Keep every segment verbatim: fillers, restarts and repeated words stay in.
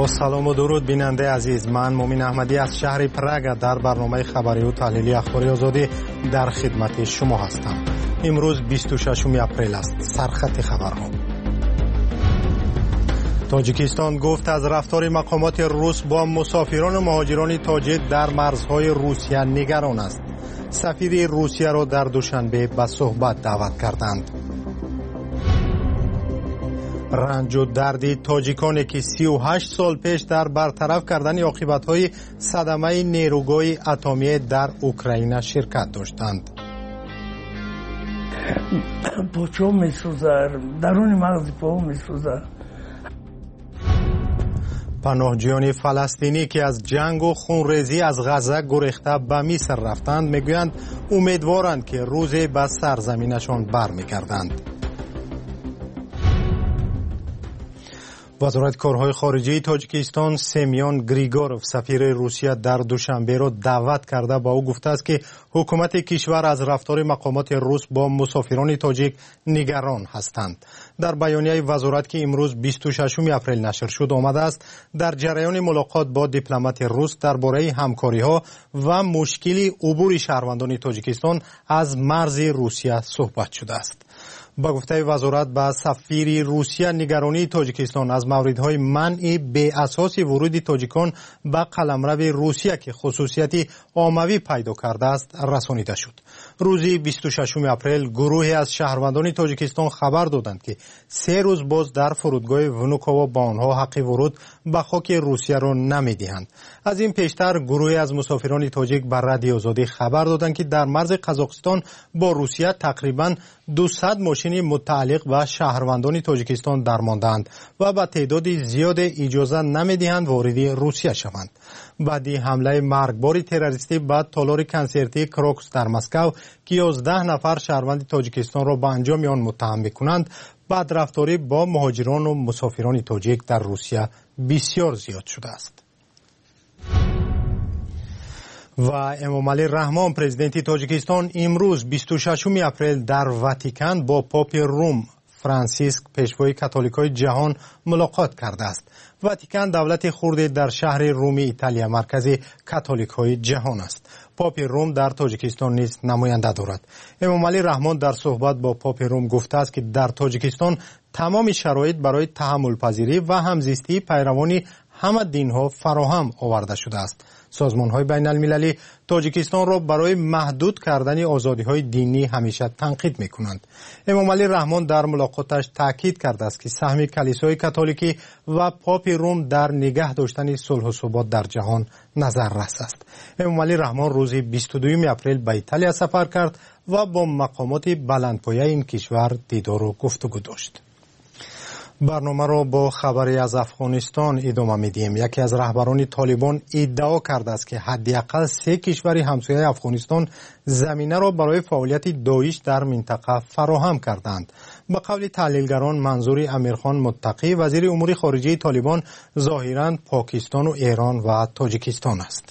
با سلام و درود بیننده عزیز، من مومین احمدی از شهر پراگ در برنامه خبری و تحلیلی اخباری آزادی در خدمت شما هستم. امروز بیست و ششم اپریل است. سرخط خبرها. تاجیکستان گفت از رفتار مقامات روس با مسافران و مهاجران تاجیک در مرزهای روسیه نگران است. سفیر روسیه را در دوشنبه به صحبت دعوت کردند. رنج و دردی تاجیکانی که سی و هشت سال پیش در برطرف کردن عاقبت‌های صدمه نیروگاه اتمی در اوکراین شرکت داشتند. پاچو می‌سوزد، درون مغز پا می‌سوزد. پناهجویان فلسطینی که از جنگ و خونریزی از غزه گریخته به مصر رفتند میگویند امیدوارند که روزی به سرزمینشان برمیگردند. وزارت کارهای خارجه تاجیکستان سمیون گریگوروف سفیر روسیه در دوشنبه را دعوت کرده با او گفته است که حکومت کشور از رفتار مقامات روس با مسافران تاجیک نگران هستند. در بیانیه وزارت که امروز بیست و ششم اپریل نشر شد آمده است در جریان ملاقات با دیپلمات روس درباره همکاری‌ها و مشکل عبور شهروندان تاجیکستان از مرز روسیه صحبت شده است. با گفته وزارت به سفیر روسیه نگرانی تاجیکستان از موردهای منع به اساس ورود تاجیکان به قلمرو روسیه که خصوصیت عاموی پیدا کرده است رسانیده شد. روز بیست و ششم اپریل گروهی از شهروندان تاجیکستان خبر دادند که سه روز باز در فرودگاه ونوکاوا با آنها حق ورود به خاک روسیه را نمیدهند. از این پیشتر گروهی از مسافران تاجیک بر رادیو آزادی خبر دادند که در مرز قزاقستان با روسیه تقریباً دویست ماشین متعلق به شهروندان تاجیکستان درماندند و به تعداد زیاد اجازه نمیدهند وارد روسیه شوند. بعدی حمله مرگبار تروریستی به تالار کنسرتی کراکوس در مسکو که یازده نفر شهروند تاجیکستان را به انجام آن متهم می‌کنند، بدرفتاری با مهاجران و مسافران تاجیک در روسیه بسیار زیاد شده است. و امامعلی رحمان پرزیدنت تاجیکستان امروز بیست و ششم اپریل در واتیکان با پاپ روم فرانسیسک پیشوای کاتولیکای جهان ملاقات کرده است. واتیکان دولت خرد در شهر روم ایتالیا مرکز کاتولیکای جهان است. پاپ روم در تاجیکستان نیز نماینده دارد. امامعلی رحمان در صحبت با پاپ روم گفته است که در تاجیکستان تمام شرایط برای تحمل پذیری و همزیستی پیروان همه دین‌ها فراهم آورده شده است. سازمان‌های بین‌المللی تاجیکستان را برای محدود کردن آزادی‌های دینی همیشه تنقید می‌کنند. امامعلی رحمان در ملاقاتش تاکید کرده است که سهم کلیسای کاتولیکی و پاپ روم در نگه داشتن صلح و ثبات در جهان نظررس است. امامعلی رحمان روز بیست و دو اپریل به ایتالیا سفر کرد و با مقامات بلندپایه این کشور دیدار و گفتگو داشت. برنامه را با خبری از افغانستان ادامه میدیم. یکی از رهبران طالبان ادعا کرده است که حداقل سه کشور همسایه افغانستان زمینه را برای فعالیت داعش در منطقه فراهم کردند. به قول تحلیلگران منظور امیرخان متقی وزیر امور خارجه طالبان ظاهراً پاکستان و ایران و تاجیکستان است.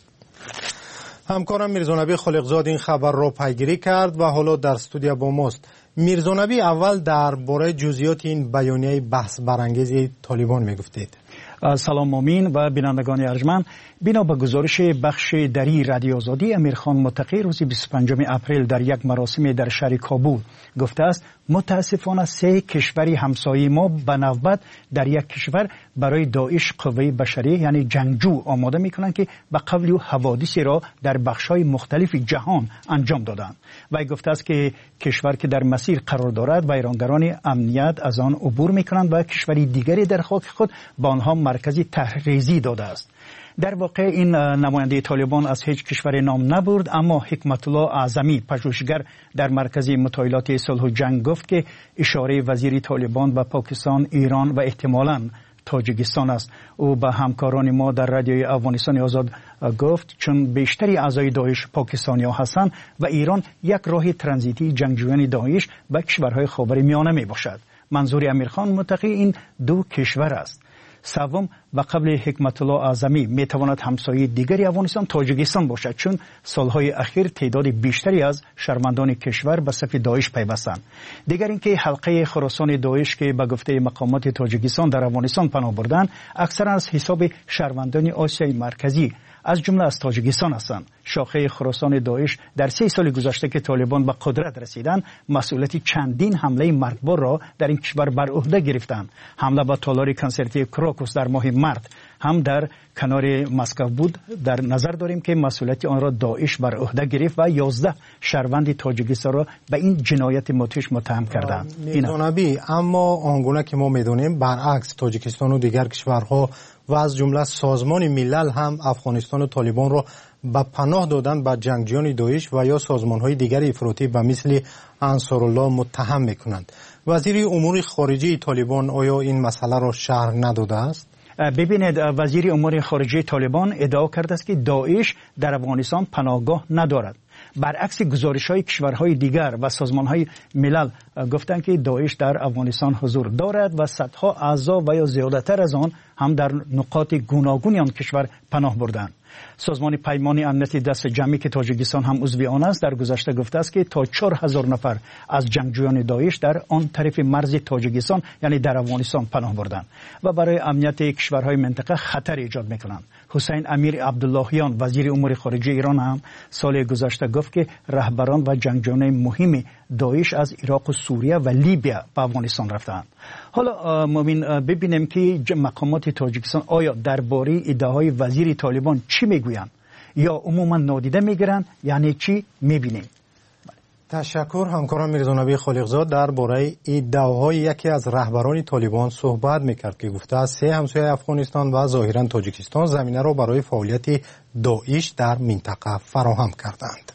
همکارم میرزانبی خالقزاد این خبر را پیگیری کرد و حالا در استودیو با ماست. میرزانبی، اول درباره جزئیات این بیانیه بحث برانگیز طالبان میگفتید. سلام مومین و بینندگان ارجمند. بنا به گزارش بخش دری رادیو آزادی، امیرخان متقی روز بیست و پنجم اپریل در یک مراسم در شهر کابل گفته است متاسفانه سه کشور همسایه ما به نوبت در یک کشور برای داعش قوه بشری یعنی جنگجو آماده میکنند که به قبل و حوادثی را در بخش‌های مختلف جهان انجام دادند. و گفته است که کشور که در مسیر قرار دارد ویرانگران امنیت از آن عبور میکنند و کشوری دیگری در خاک خود با آنها مرکزی تحریزی داده است. در واقع این نماینده طالبان از هیچ کشور نام نبرد، اما حکمت الله اعظمی پژوهشگر در مرکز مطالعات صلح و جنگ گفت که اشاره وزیر طالبان به پاکستان، ایران و احتمالاً تاجیکستان است. او به همکاران ما در رادیوی افغانستان آزاد گفت چون بیشتری اعضای داعش پاکستانی ها هستند و ایران یک راه ترانزیتی جنگجویان داعش به کشورهای خاورمیانه می باشد. منظور امیرخان متقی این دو کشور است. سوم به قبل حکمت الله اعظمی می تواند همسایه دیگری افغانستان تاجیکستان باشد، چون سالهای اخیر تعداد بیشتری از شهروندان کشور به صف داعش پیوستند. دیگر اینکه حلقه خراسان داعش که به گفته مقامات تاجیکستان در افغانستان پناه بردند اکثرا از حساب شهروندان آسیای مرکزی از جمله از تاجیکستان هستند. شاخه خراسان داعش در سه سال گذشته که طالبان به قدرت رسیدند مسئولیت چندین حمله مرگبار را در این کشور بر عهده گرفتند. حمله به تالار کنسرتی کراکوس در ماه مارس هم در کنار مسکو بود. در نظر داریم که مسئولیت آن را داعش بر عهده گرفت و یازده شهروند تاجیکستان را به این جنایت مدهش متهم کردند. میدونبی اما آنگونه که ما میدونیم برعکس تاجیکستان و دیگر کشورها و از جمله سازمان ملل هم افغانستان و طالبان را به پناه دادن به جنگجویان داعش و یا سازمان‌های دیگر افراطی به مثل انصارالله متهم می‌کنند. وزیر امور خارجه طالبان آیا این مسئله را شرح نداده است؟ ببینید، وزیر امور خارجه طالبان ادعا کرده است که داعش در افغانستان پناهگاه ندارد. برعکس گزارش‌های کشورهای دیگر و سازمان‌های ملل گفتند که داعش در افغانستان حضور دارد و صدها اعضا و یا زیادتر از آن هم در نقاط گوناگون آن کشور پناه بردند. سازمان پیمان امنیت دست جمعی که تاجیکستان هم عضو آن است در گذشته گفته است که تا چهار هزار نفر از جنگجویان داعش در آن طرف مرز تاجیکستان یعنی در افغانستان پناه بردند و برای امنیت کشورهای منطقه خطر ایجاد میکنند. حسین امیر عبداللهیان وزیر امور خارجه ایران هم سال گذشته گفت که رهبران و جنگجویان مهم داعش از عراق و سوریه و لیبیا به افغانستان رفتند. حالا مؤمن ببینیم که مقامات تاجیکستان آیا درباره ادعاهای وزیر طالبان چی میگویند یا عموما نادیده میگیرند، یعنی چی میبینیم. تشکر همکارم میرزانبی خالقزاد درباره ادعاهای یکی از رهبران طالبان صحبت میکرد که گفته است سه همسایه افغانستان و ظاهرا تاجیکستان زمینه را برای فعالیت داعش در منطقه فراهم کردند.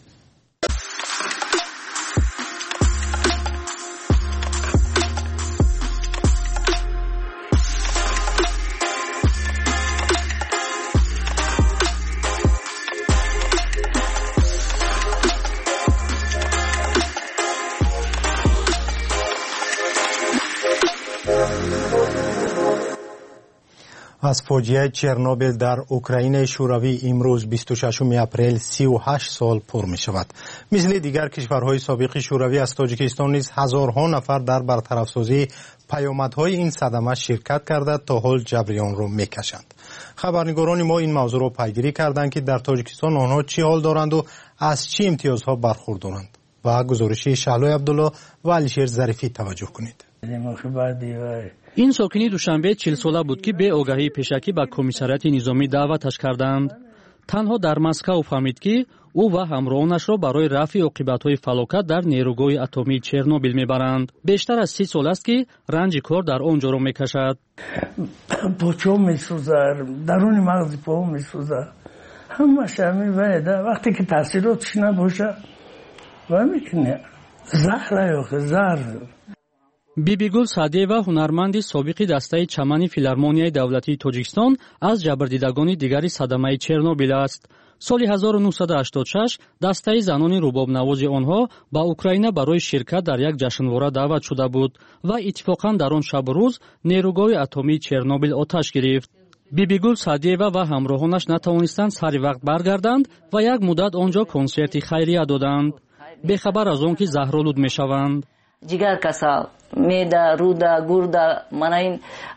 از فاجعه چرنوبیل در اوکراین شوروی امروز بیست و ششم اپریل سی و هشت سال پر می شود. مثل دیگر کشورهای سابق شوروی از تاجیکستان نیز هزارها نفر در برطرف‌سازی پیامدهای این صدمه شرکت کرده تا حال جبریان را می کشند. خبرنگاران ما این موضوع را پیگیری کردند که در تاجیکستان آنها چی حال دارند و از چه امتیازها برخوردارند. و گزارشی شعلای عبدالله و علیشیر ظریفی توجه کنید. این ساکنی دوشنبه چهل ساله بود که به آگاهی پیشکی به کمیساریات نظامی دعوتش کردند. تنها در مسکو فهمید که او و همراهانش را برای رفع عاقبت‌های فلاکت در نیروگاه اتمی چرنوبیل میبرند. بیشتر از سی سال است که رنج کار در آنجا را میکشد. پاچو میسوزه، درون مغز پا میسوزه، همش همین ویده. وقتی که تاثیراتش نباشه و میکنه زهر یا زهر. بیبیگل سعدیوا هنرمندی سابق دسته چمن فیلارمونیای دولتی تاجیکستان از جبردیدگان دیگری صدمه چرنوبیل است. سال هزار و نهصد و هشتاد و شش دسته زنان رباب نواز آنها با اوکراین برای شرکت در یک جشنواره دعوت شده بود و اتفاقا در آن شب و روز نیروگاه اتمی چرنوبیل آتش گرفت. بیبیگل سعدیوا و همراهانش نتوانستند سر وقت برگردند و یک مدت آنجا کنسرت خیریه دادند. بخبر از آن که زهرآلود میشوند. جگر کسا میده روده گرده من این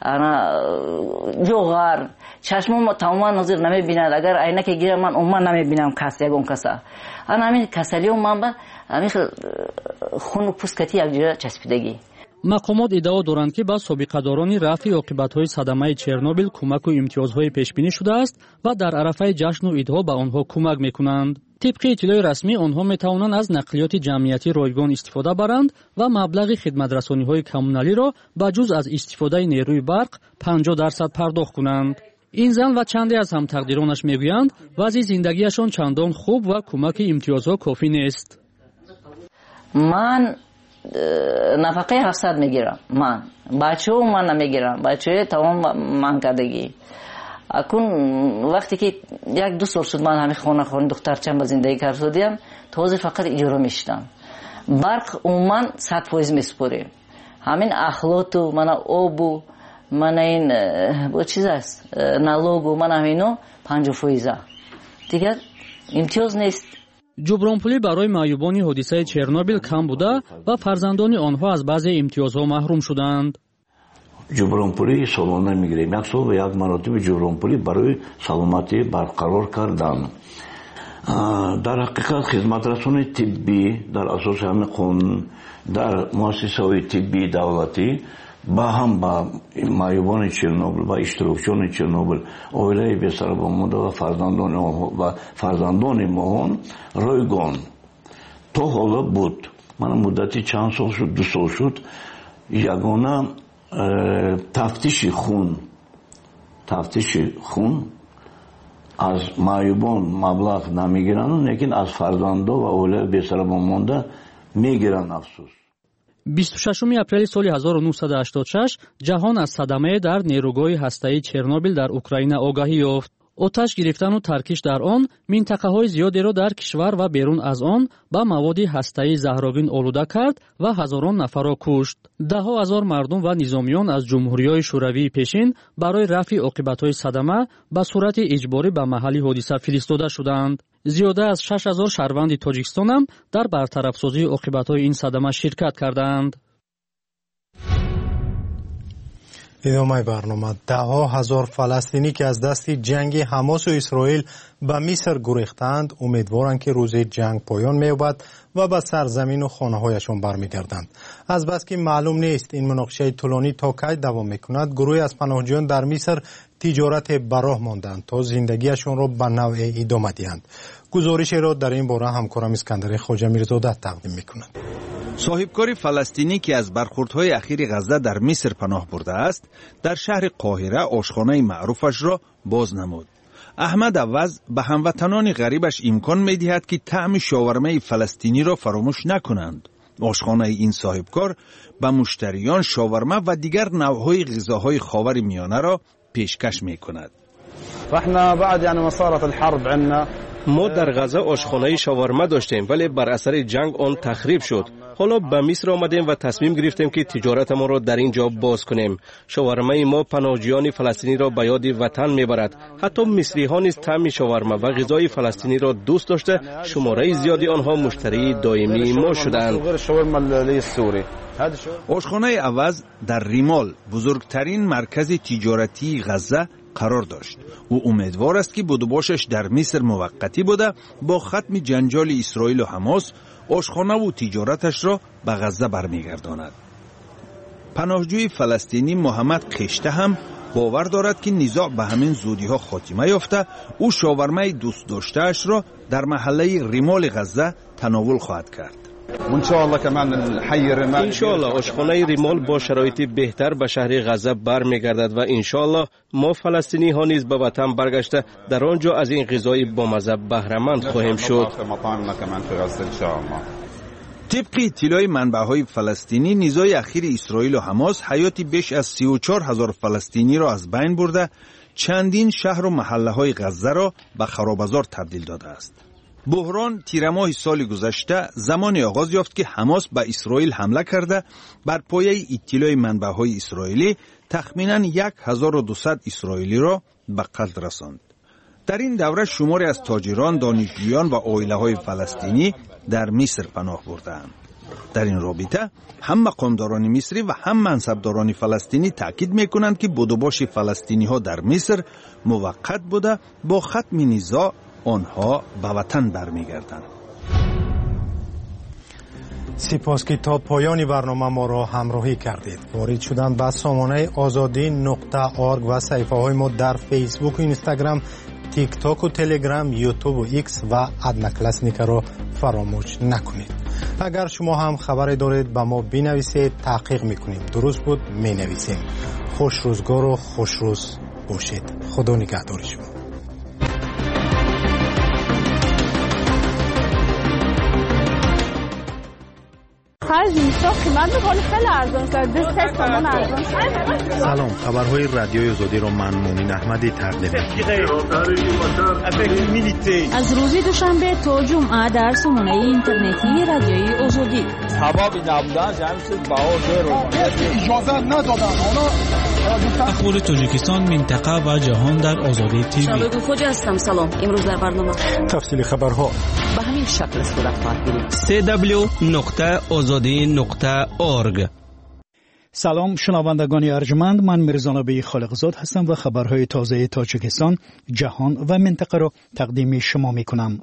جوغر چشمم تماما نظر نمیبیند. اگر عینک گیرم من اون من نمیبینم کس یکون کسا آن همین کسلی و من با همین خون و پوسکتی یک جا چسبیدگی. مقامات ادعا دارند که با سابقه‌داران رفع عاقبت‌های صدمه چرنوبیل کمک و امتیازهای پیشبینی شده است و در عرفه جشن و عیدها به آنها کمک میکنند. طبق اطلاع رسمی آنها میتوانند از نقلیات جمعیتی رایگان استفاده برند و مبلغ خدمترسانی‌های کمونالی را به جز از استفاده نیروی برق پنجاه درصد پرداخت کنند. این زن و چندی از هم تقدیرانش میگویند وضع زندگیشان چندان خوب و کمک امتیازها کافی نیست. من نفقه هفتصد میگیرم. من بچه و من نمیگیرم. بچه تمام من کردگی. اکن وقتی که یک دو سال شد من همین خانه خانه دخترچم با زندگی کرد شدیم تازه فقط اجاره میشتم. برق عموما صد فایز میسپریم. همین اخلاط و من آب و من این با چیز است نالوگ و من همینو پنج فیصد دیگر امتیاز نیست. ҷубронпулӣ барои маъюбони ҳодисаи чернобил кам буда ва фарзандони онҳо аз баъзе имтиёзҳо маҳрум шуданд. ҷубронпулӣ солона мегирем. як сол ва як маротиба ҷубронпулӣ барои саломатӣ барқарор кардан. дар ҳақиқат хизматрасони тиббӣ дар асоси ҳамин қонун дар муассисаҳои тиббии давлатӣ ба ҳам ба маъюбони чернобил ва иштирокчиёни чернобил оилаи бесарабонмонда ва фарзандони онҳо ва фарзандони моҳон ройгон то ҳоло буд. ман муддати чанд сол шуд, ду сол шуд, ягона тафтиши хун тафтиши хун аз маъюбон маблағ намегиранд, лекин аз фарзандо ва оилаи бесарабонмонда мегиранд. афсус. бисту шашуми апрели соли ҳазору нуҳсаду ҳаштоду шаш ҷаҳон аз садамае дар нерӯгоҳи ҳастаии чернобил дар Украина огаҳӣ ёфт. оташ гирифтану таркиш дар он минтақаҳои зиёдеро дар кишвар ва берун аз он ба маводи ҳастаӣ заҳровин олуда кард ва ҳазорон нафарро кушт. даҳҳо ҳазор мардум ва низомиён аз ҷумҳуриҳои шӯравии пешин барои рафъи оқибатҳои садама ба сурати иҷборӣ ба маҳалли ҳодиса фиристода шуданд. зиёда аз шаш ҳазор шаҳрванди Тоҷикистон ҳам дар бартарафсозии оқибатҳои ин садама ширкат карданд. идомаи барнома. даҳҳо ҳазор фаластинӣ ки аз дасти ҷанги ҳамосу исроил ба миср гурехтанд умедворанд ки рӯзе ҷанг поён меёбад ва ба сарзамину хонаҳояшон бармегарданд. азбаски маълум нест ин муноқишаи тӯлонӣ то кай давом мекунад, гурӯҳе аз паноҳҷӯён дар миср тиҷорате ба роҳ монданд то зиндагиашонро ба навъе идома диҳанд. гузоришеро дар ин бора ҳамкорам искандари хоҷамирзода тақдим мекунад. صاحبکاری فلسطینی که از برخوردهای اخیر غزه در مصر پناه برده است در شهر قاهره آشخانه معروفش را باز نمود. احمد عوض به هموطنان غریبش امکان می‌دهد که طعم شاورمه فلسطینی را فراموش نکنند. آشخانه این صاحبکار به مشتریان شاورمه و دیگر نوع‌های غذاهای خاور میانه را پیشکش می‌کند. فاحنا بعد يعني ما صارت الحرب عندنا ما در غزه آشخانه شاورما داشتیم ولی بر اثر جنگ آن تخریب شد. حالا به مصر آمدیم و تصمیم گرفتیم که تجارتمان را در اینجا باز کنیم. شاورمای ما پناهجویان فلسطینی را به یاد وطن میبرد. حتی مصری ها نیز طعم شاورما و غذای فلسطینی را دوست داشته شماره زیادی آنها مشتری دائمی ما شدند. آشخانه عوض در ریمال بزرگترین مرکز تجارتی غزه قرار داشت. او امیدوار است که بدوباشش در مصر موقتی بوده با ختم جنجال اسرائیل و حماس آشخانه و تجارتش را به غزه برمیگرداند. پناهجوی فلسطینی محمد قشته هم باور دارد که نزاع به همین زودی ها خاتمه یافته او شاورمه دوست داشتهش را در محله ریمال غزه تناول خواهد کرد. انشاءالله آشخانه ریمال با شرایط بهتر به شهر غزه برمیگردد و انشاءالله ما فلسطینی ها نیز به وطن برگشته در آنجا از این غذای بامزه بهره‌مند خواهیم شد. طبق اطلاع منبع‌های فلسطینی نزاع اخیر اسرائیل و حماس حیات بیش از سی و چهار هزار فلسطینی را از بین برده چندین شهر و محله‌های غزه را به خرابزار تبدیل داده است. بحران تیر ماه سال گذشته زمان آغاز یافت که حماس به اسرائیل حمله کرده بر پایه اطلاع منبع‌های اسرائیلی تخمیناً هزار و دویست اسرائیلی را به قتل رساند. در این دوره شماری از تاجران، دانشجویان و عائله‌های فلسطینی در مصر پناه بردند. در این رابطه هم مقامداران مصری و هم منصبداران فلسطینی تاکید می‌کنند که بدوباش فلسطینی‌ها در مصر موقت بوده با ختم نزاع آنها به وطن برمیگردند. سپاس که تا پایان برنامه ما را همراهی کردید. وارد شدن به سامانه آزادی نقطه ارگ و صفحه های ما در فیسبوک و اینستاگرام، تیک تاک و تلگرام، یوتیوب و ایکس و ادنا کلاسنیک را فراموش نکنید. اگر شما هم خبری دارید به ما بنویسید، تحقیق میکنیم. درست بود مینویسیم. خوش روزگار و خوش روز باشید. خدا نگهدار شما. سلام، خبرهای رادیوی آزادی را من مومن احمدی تقدیم می‌کنم. از روز دوشنبه تا جمعه در سامانه اینترنتی رادیوی آزادی. سبب نبودن جمعیت با اجازه ندادن. اخبار تاجیکستان، منطقه و جهان در آزادی تیوی. شبگو خوجا هستم. سلام. امروز در برنامه تفصیل خبرها به همین شکل صورت خواهد گرفت. سی دبلیو نقطه آزادی نقطه اورگ. سلام شنوندگان ارجمند، من میرزانبی خالقزاد هستم و خبرهای تازه تاجیکستان، جهان و منطقه را تقدیم شما میکنم.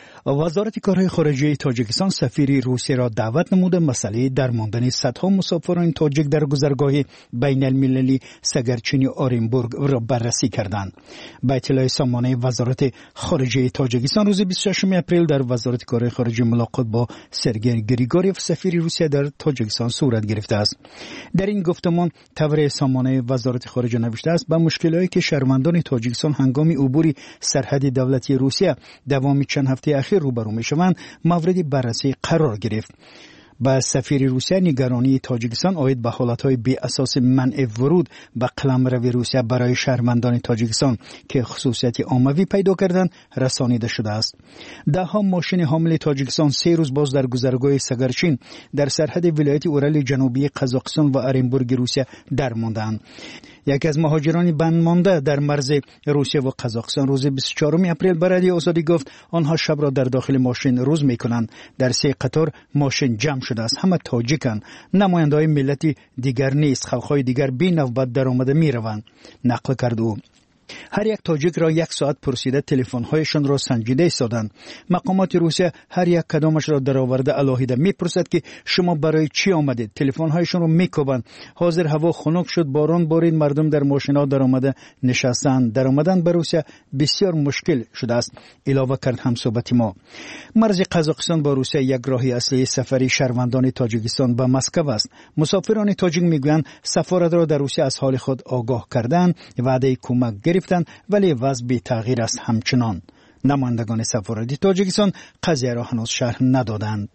وزارت کارهای خارجه تاجیکستان سفیر روسیه را دعوت نموده مسئله درماندن صدها مسافران تاجیک در گذرگاه بین المللی سگرچین آرنبورگ را بررسی کردند. به اطلاع سامانه وزارت خارجه تاجیکستان روز بیست و ششم اپریل در وزارت کارهای خارجه ملاقات با سرگئی گریگوریف سفیر روسیه در تاجیکستان صورت گرفته است. در این گفتمان تبر سامانه وزارت خارجه نوشته است به مشکلاتی که شهروندان تاجیکستان هنگام عبور سرحد دولتی روسیه دوام چند هفته اخیر روبرو میشوند مورد بررسی قرار گرفت. با سفیر روسیه نگرانی تاجیکستان آید به حالتهای بی اساس منع ورود به قلمرو روسیه برای شهروندان تاجیکستان که خصوصیت عاموی پیدا کردند رسانیده شده است. ده ها ماشین حامل تاجیکستان سه روز باز در گذرگاه سگرچین در سرحد ولایت اورال جنوبی قزاقستان و آرنبورگ روسیه درماندند. یکی از مهاجران بند مانده در مرز روسیه و قزاقستان روز بیست و چهارم اپریل به رادیو آزادی گفت آنها شب را در داخل ماشین روز میکنند. در سه قطار ماشین جمع شده است. همه تاجیکند. نماینده‌های ملتی دیگر نیست. خلق‌های دیگر بی نوبت در آمده میروند. نقل کرد او. هر یک تاجیک را یک ساعت پرسیده تلفن‌هایشان را سنجیده ایستادند. مقامات روسیه هر یک کدامش را درآورده علاهیده میپرسد که شما برای چی آمدید. تلفن‌هایشان را میکوبند. حاضر هوا خنک شد، باران بارید، مردم در ماشین‌ها درآمده نشستند. درآمدن به روسیه بسیار مشکل شده است. علاوه کرد همصحبت ما. مرز قزاقستان با روسیه یک راهی اصلی سفری شهروندان تاجیکستان به مسکو است. مسافران تاجیک میگویند سفارت را در روسیه از حال خود آگاه کردند، وعده کمک گرفتند، ولی وضع بی تغییر است همچنان. نمایندگان سفارت تاجیکستان قضیه را هنوز شرح ندادند.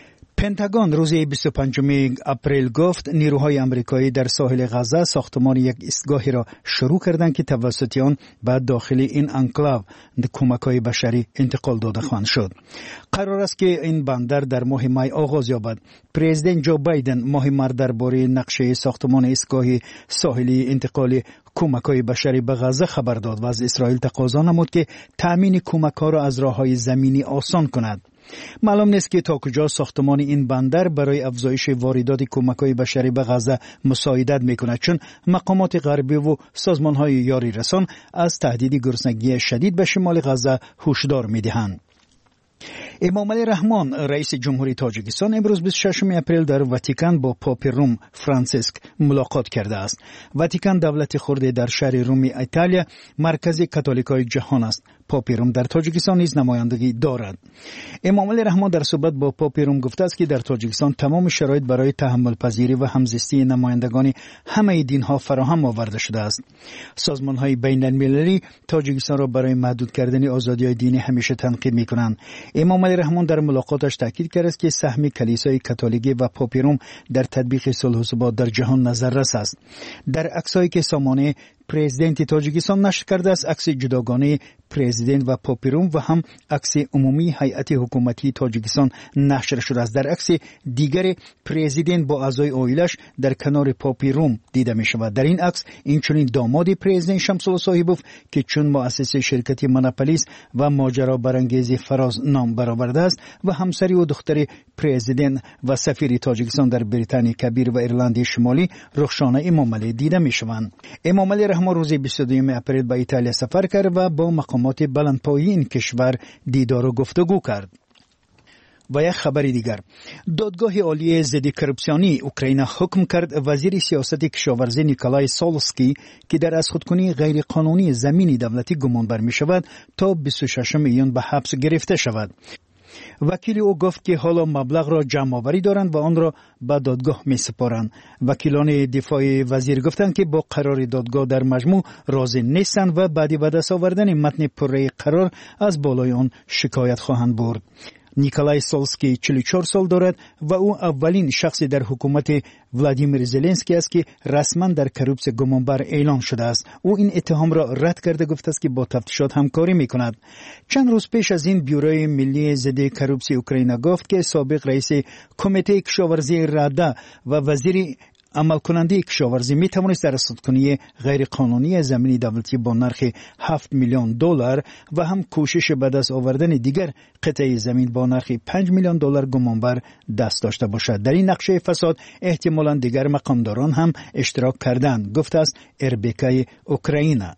پنتاگون روز بیست و پنجم اپریل گفت نیروهای آمریکایی در ساحل غزه ساختمان یک ایستگاهی را شروع کردند که توسط آن به داخل این انکلاو کمک‌های بشری انتقال داده خواهند شد. قرار است که این بندر در ماه می آغاز یابد. پرزیدنت جو بایدن ماه مارچ درباره نقشه ساختمان ایستگاه ساحلی انتقال کمک‌های بشری به غزه خبر داد و از اسرائیل تقاضا نمود که تأمین کمک‌ها را از راه‌های زمینی آسان کند. معلوم نیست که تا کجا ساختمان این بندر برای افزایش واردات کمک‌های بشری به غزه مساعدت می‌کند، چون مقامات غربی و سازمان‌های یاری رسان از تهدید گرسنگی شدید به شمال غزه هشدار می‌دهند. امام علی رحمان رئیس جمهوری تاجیکستان امروز بیست و ششم اپریل در واتیکان با پاپ روم فرانسیسک ملاقات کرده است. واتیکان دولت خرد در شهر روم ایتالیا مرکز کاتولیکای جهان است. پاپ روم در تاجیکستان نیز نمایندگی دارد. امام علی رحمان در صحبت با پاپ روم گفته است که در تاجیکستان تمام شرایط برای تحمل پذیری و همزیستی نمایندگان همه دین‌ها فراهم آورده شده است. سازمان‌های بین‌المللی تاجیکستان را برای محدود کردن آزادی‌های دینی همیشه تنقید می‌کنند. امام علی رحمان در ملاقاتش تاکید کرد است که سهم کلیسای کاتولیک و پاپ روم در تطبیق صلح و ثبات در جهان نظررس است. در عکسایی که سامانه پرزیدنت تاجیکستان نشر کرده است، عکس جداگانه پرزیدنت و پاپ روم و هم عکس عمومی هیئت حکومتی تاجیکستان نشر شده است. در عکس دیگر پرزیدنت با اعضای عائله‌اش در کنار پاپ روم دیده می شود. در این عکس اینچنین داماد پرزیدنت شمس‌الله صاحبوف که چون مؤسس شرکت مناپولیس و ماجرا برانگیز فراز نام برآورده است و همسری و دختر پرزیدنت و سفیر تاجیکستان در بریتانیا کبیر و ایرلند شمالی رخشانه امام علی دیده می شوند. امام علی رحمان روز بیست و دو اپریل به ایتالیا سفر کرد و با مقامات بلندپایه این کشور دیدار و گفتگو کرد. و یک خبر دیگر، دادگاه عالی ضد کرپسیونی اوکراین حکم کرد وزیر سیاست کشاورزی نیکولای سولسکی که در از خودکنی غیر قانونی زمینی دولتی گمان بر می شود تا بیست و ششم ژوئن به حبس گرفته شود. وکیل او گفت که حالا مبلغ را جمع آوری دارند و آن را به دادگاه می سپارند. وکیلان دفاع وزیر گفتند که با قرار دادگاه در مجموع راضی نیستند و بعد به دست آوردن متن پره قرار از بالای آن شکایت خواهند برد. نیکولای سولسکی چهل و چهار سال دارد و او اولین شخصی در حکومت ولادیمیر زلنسکی است که رسما در کروپس گمانبر اعلام شده است. او این اتهام را رد کرده گفته است که با تفتیشات همکاری میکند. چند روز پیش از این بیوروی ملی ضد کروپسی اوکراین گفت که سابق رئیس کمیته کشاورزی رادا و وزیر عمل کننده کشاورزی می توانست در رصدکنی غیر قانونی زمین دولتی با نرخ هفت میلیون دلار و هم کوشش به دست آوردن دیگر قطعه زمین با نرخ پنج میلیون دلار گمانبر دست داشته باشد. در این نقشه فساد احتمالاً دیگر مقامداران هم اشتراک کردند، گفته است اربیکای اوکراینا.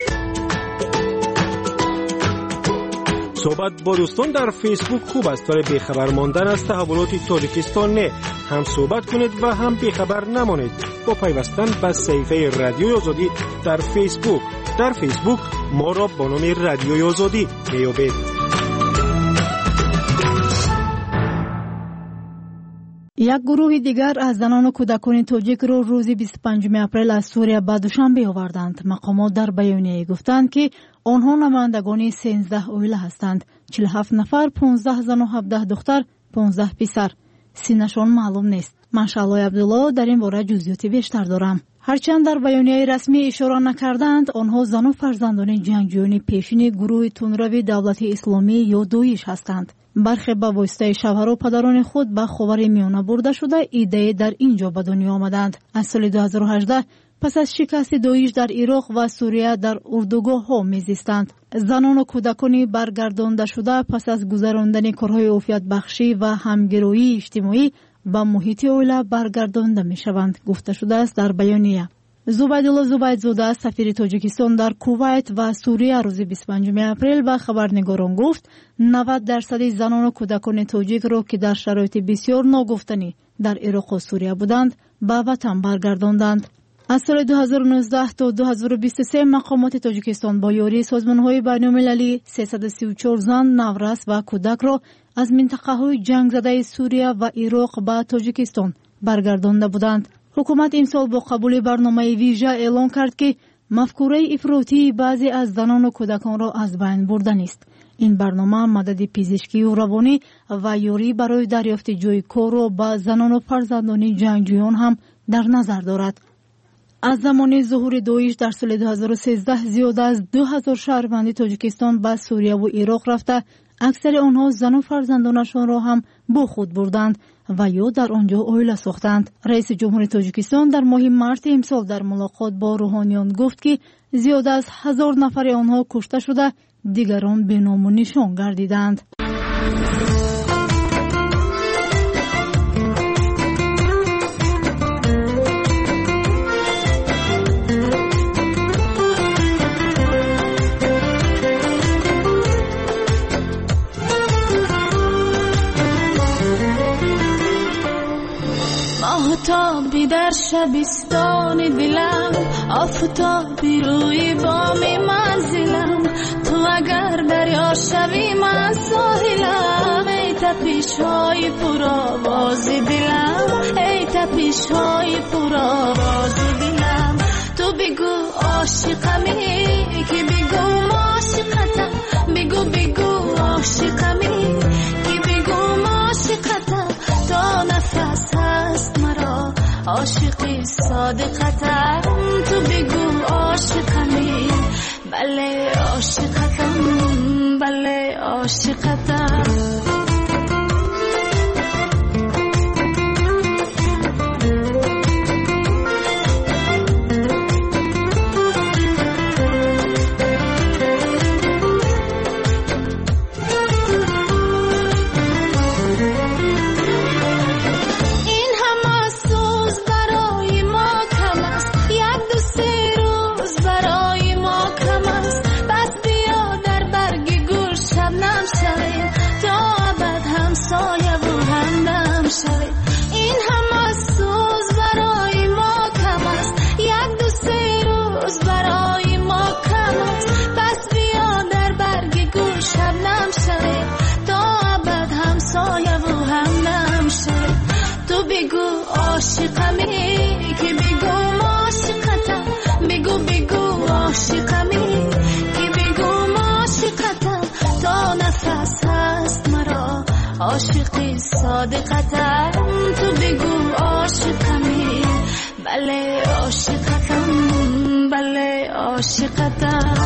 صحبت با دوستان در فیسبوک خوب است ولی بیخبر ماندن از تحولات تاجیکستان نه. هم صحبت کنید و هم بیخبر نمانید با پیوستن به صفحه رادیوی آزادی در فیسبوک. در فیسبوک ما را با نام رادیوی آزادی میابید. یک گروه دیگر از زنان و کودکان تاجیک را روز بیست و پنجم اپریل از سوریه به دوشنبه آوردند. مقامات در بیانیه گفتند که آنها نمایندگان سیزده عائله هستند. چهل و هفت نفر، پانزده زن و هفده دختر، پانزده پسر. سینشان معلوم نیست. من شعلای عبدالله در این باره جزئیات بیشتر دارم. هرچند در بیانیه رسمی اشاره نکردند، آنها زن و فرزندان جنگجویان پیشین گروه تندروی دولت اسلامی یا دویش هستند. برخی به واسطه شوهر و پدران خود به خاور میانه برده شده ایده در اینجا به دنیا آمدند. از سال دو هزار و هجده پس از شکست داعش در عراق و سوریه در اردوگاه ها میزیستند. زنان و کودکانی برگردانده شده پس از گذراندن کارهای عافیت بخشی و همگرایی اجتماعی به محیط عائله برگردانده می شوند، گفته شده است در بیانیه. زبیدالله زبیدزاده سفیر تاجیکستان در کویت و سوریه روز بیست و پنجم اپریل به خبرنگاران گفت نود درصد زنان و کودکان تاجیک را که در شرایط بسیار ناگفتنی در عراق و سوریه بودند به وطن برگرداندند. از سال دو هزار و نوزده تا دو هزار و بیست و سه مقامات تاجیکستان با یاری سازمان‌های بین‌المللی سیصد و سی و چهار زن، نورس و کودک را از منطقه‌های جنگ زده سوریه و عراق به تاجیکستان برگردانده بودند. حکومت امسال با قبول برنامه ویژه اعلان کرد که مفکوره افراطی بعضی از زنان و کودکان را از بین بردن است. این برنامه مدد پزشکی و روانی و یاری برای دریافت جای کار را به زنان و فرزندان جنگجویان هم در نظر دارد. از زمان ظهور داعش در سال دو هزار و سیزده زیاد از دو هزار شهروند تاجیکستان به سوریه و عراق رفته، اکثر آنها زن و فرزندانشان را هم با خود بردند و یا در آنجا عائله ساختند. رئیس جمهور تاجیکستان در ماه مارس امسال در ملاقات با روحانیان گفت که زیاد از هزار نفر آنها کشته شده، دیگران به نام و نشان گردیدند. آفتابی در شبستان دلم، آفتابی روی بام منزلم، تو اگر دریا شوی من ساحلم. ای تپش‌های پرآواز دلم، ای تپش‌های پرآواز دلم، تو بگو عاشقمی که بگو عاشقتم، بگو بگو عاشقمی که بگو عاشقتم، تا نفس هست مرا عاشقی صادقتم، تو بگو عاشقمی، بله عاشقتم، بله عاشقتم. عاشقمی که بگو عاشقتم، بگو بگو عاشقمی که بگو عاشقتم، تا نفس هست مرا عاشقی صادقتم، تو بگو عاشقمی، بله عاشقتم، بله عاشقتم.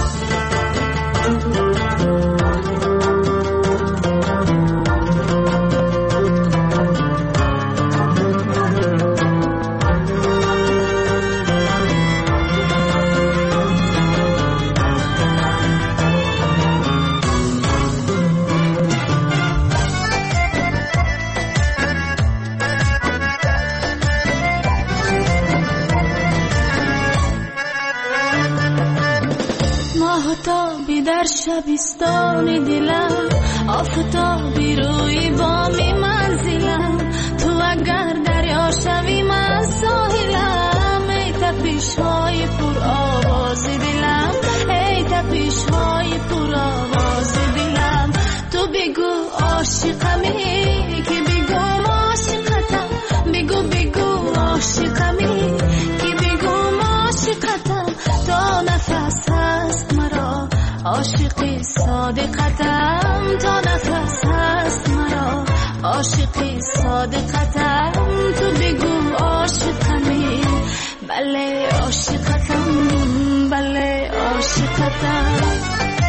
در شبستان دلم آفتابی روی بامی منزلم تو اگر دریا شوی من ساحلم ای تپش های پر آواز دلم ای تپش های پر آواز دلم تو بگو عاشقمی که بگو عاشقتم بگو بگو عاشقمی که بگو عاشقتم تا نفس هست مرا عاشقی صادقتم تا نفس هست مرا عاشقی صادقتم تو بگو عاشقمی بله عاشقتم بله عاشقتم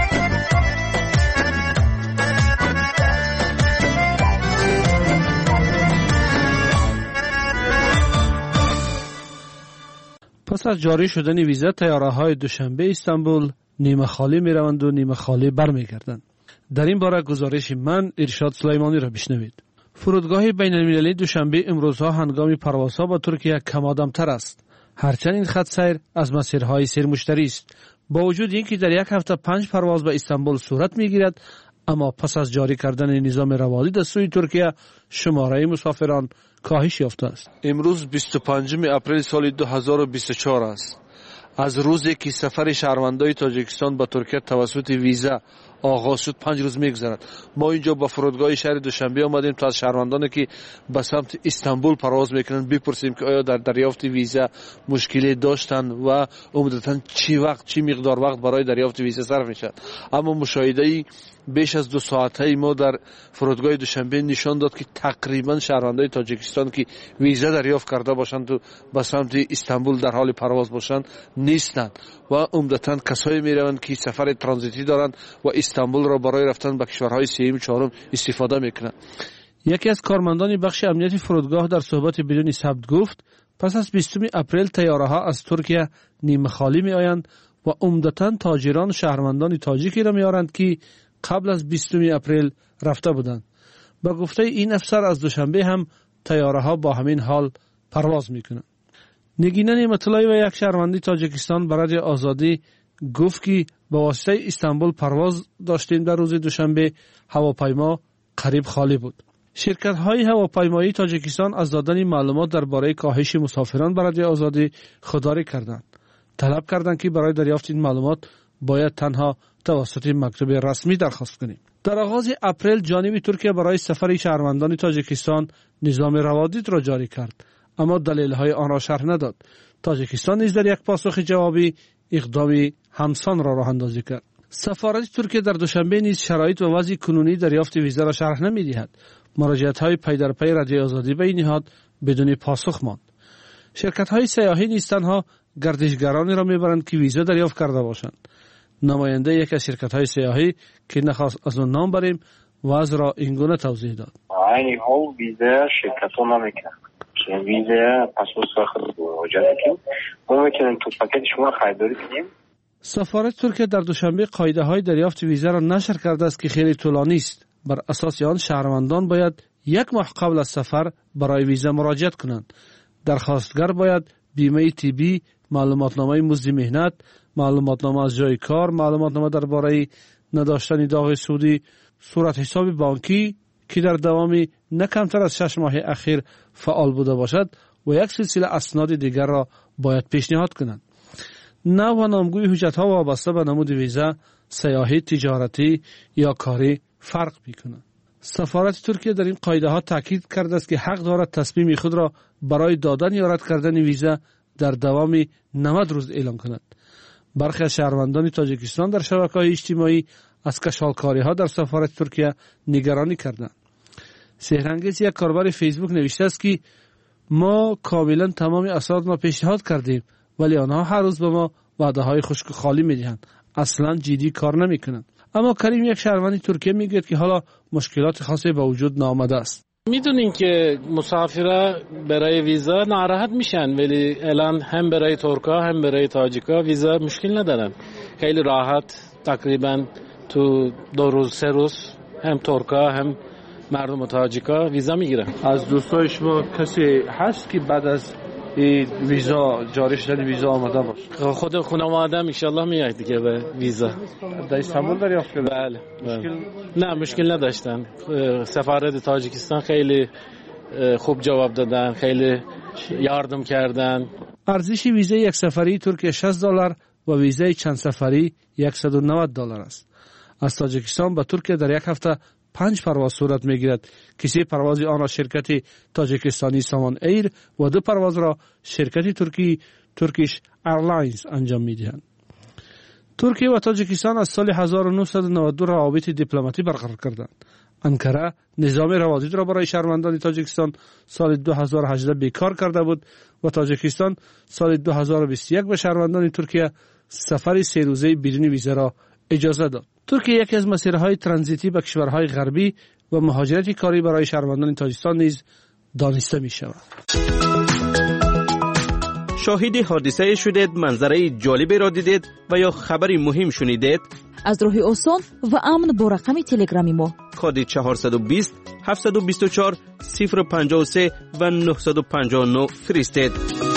پس از جاری شدن ویزا طیاره‌های دوشنبه استانبول نیمه خالی می‌روند و نیمه خالی برمیگردند. در این باره گزارش من ارشاد سلیمانی را بشنوید. فرودگاه بین‌المللی دوشنبه امروزها هنگام پروازها با ترکیه کم آدم‌تر است. هرچند این خط سیر از مسیرهای سیرمشتری است. با وجود اینکه در یک هفته پنج پرواز به استانبول صورت می‌گیرد، اما پس از جاری کردن نظام روادید از سوی ترکیه شماره مسافران کاهش یافته است. امروز بیست و پنجم اپریل سال دو هزار و بیست و چهار است. از روزی که سفر شهروندان تاجیکستان به ترکیه توسط ویزا آغاز شد پنج روز میگذرد. ما اینجا با فرودگاه شهر دوشنبه آمدیم تا از شهروندانی که به سمت استانبول پرواز میکنند بپرسیم که آیا در دریافت ویزا مشکلی داشتند و عمدتاً چی وقت چی مقدار وقت برای دریافت ویزا صرف میشد. اما مشاهده بیش از دو ساعته ما در فرودگاه دوشنبه نشان داد که تقریبا شهروندان تاجیکستان که ویزا دریافت کرده باشند و به سمت استانبول در حال پرواز باشند نیستند و عمدتاً کسایی میروند که سفر ترانزیتی دارند و استانبول را برای رفتن به کشورهای سوم و چهارم استفاده میکنند. یکی از کارمندان بخش امنیتی فرودگاه در صحبت بدون ثبت گفت پس از بیستم اپریل طیاره‌ها از ترکیه نیمه خالی میآیند و عمدتاً تاجران و شهروندان تاجیکی را میآورند که قبل از بیستم اپریل رفته بودند. با گفته این افسر از دوشنبه هم طیاره‌ها با همین حال پرواز میکنند. نگینه نعمت‌اللهی و یک شهروندی تاجیکستان برای آزادی گفت که با واسطه استانبول پرواز داشتیم در روز دوشنبه هواپیما قریب خالی بود. شرکت‌های هواپیمایی تاجیکستان از دادن معلومات درباره کاهش مسافران برای آزادی خودداری کردند. طلب کردند که برای دریافت این معلومات باید تنها توسط مکتب رسمی درخواست کنیم. در آغاز اپریل جانب ترکیه برای سفر شهروندان تاجیکستان نظام روادید را جاری کرد، اما دلایل آن را شرح نداد. تاجیکستان نیز در یک پاسخ جوابی اقدامی همسان را راه اندازی کرد. سفارت ترکیه در دوشنبه نیز شرایط و وضع کنونی دریافت ویزا را شرح نمی‌دهد. مراجعه‌های پی در پی رادیو آزادی به این نهاد بدون پاسخ ماند. شرکت‌های سیاحی نیز تنها گردشگرانی را می‌برند که ویزا دریافت کرده باشند. نماینده یک از شرکت‌های سیاحی که نخواست از آن نام بریم وضع را اینگونه توضیح داد. این حال ویزا شرکت‌ها نمی‌کنند. ویزا پاسپورت خود مراجعه کنید. ما می‌تونیم تو پاکت شما خریداری کنیم. سفارت ترکیه در دوشنبه قاعده‌های دریافت ویزا را نشر کرده است که خیلی طولانی است. بر اساس آن شهروندان باید یک ماه قبل از سفر برای ویزا مراجعه کنند. درخواستگر باید بیمه طبی، معلوماتنامه مزد مهنت، معلوماتنامه از جای کار، معلوماتنامه درباره نداشتن داغ سودی، صورت حساب بانکی که در دوام نه کمتر از شش ماه اخیر فعال بوده باشد و یک سلسله اسناد دیگر را باید پیشنهاد کنند. نوع و نامگوی حجت‌ها وابسته به نمود ویزا سیاحی، تجارتی یا کاری فرق می‌کند. سفارت ترکیه در این قاعده‌ها تاکید کرده است که حق دارد تصمیم خود را برای دادن یا رد کردن ویزا در دوام نود روز اعلام کند. برخی از شهروندان تاجیکستان در شبکه‌های اجتماعی از کشالکاری‌ها در سفارت ترکیه نگرانی کردند. سحرانگیز یک کاربر فیسبوک نوشته است که ما کاملا تمام اسناد ما پیشنهاد کردیم ولی آنها هر روز به ما وعده‌های خشک و خالی می‌دهند. اصلا جدی کار نمی‌کنند. اما کریم یک شهروند ترکیه میگه که حالا مشکلات خاصی به وجود نآمده است. میدونین که مسافرها برای ویزا ناراحت میشن ولی الان هم برای ترکا هم برای تاجیکا ویزا مشکل ندارن. خیلی راحت تقریبا تو دو روز سه روز هم ترکا هم مردم تاجیکا ویزا میگیرن. از دوستای شما کسی هست که بعد از این ویزا جاری شده، ویزا آمده باشه. خود خانواده ان شاء الله میاد دیگه به ویزا. در استانبول دریافت کردن؟ بله. مشکل نه مشکل نداشتن. سفارت تاجیکستان خیلی خوب جواب دادن، خیلی یاردم کردن. ارزش ویزای یک سفری ترکیه شصت دلار و ویزای چند سفری صد و نود دلار است. از تاجیکستان به ترکیه در یک هفته پنج پرواز صورت میگیرد که سه پرواز آن را شرکت تاجیکستانی سامان ایر و دو پرواز را شرکت ترکی ترکیش ایرلاینز انجام میدهند. ترکیه و تاجیکستان از سال هزار و نهصد و نود و دو روابط دیپلماتی برقرار کردند. انکره نظام روابط را برای شهروندان تاجیکستان سال دو هزار و هجده بیکار کرده بود و تاجیکستان سال دو هزار و بیست و یک به شهروندان ترکیه سفر سه روزه بدون ویزا را اجازه داد. ترکیه یکی از مسیرهای ترانزیتی به کشورهای غربی و مهاجرت کاری برای شهروندان تاجیکستان نیز دانسته می شود. شاهد حادثه شدید، منظره جالبی را دیدید و یا خبری مهم شنیدید؟ از راه آسان و امن با رقم تلگرامی ما کد چهارصد و بیست هفتصد و بیست و چهار صفر پنجاه و سه و نهصد و پنجاه و نه فرستید.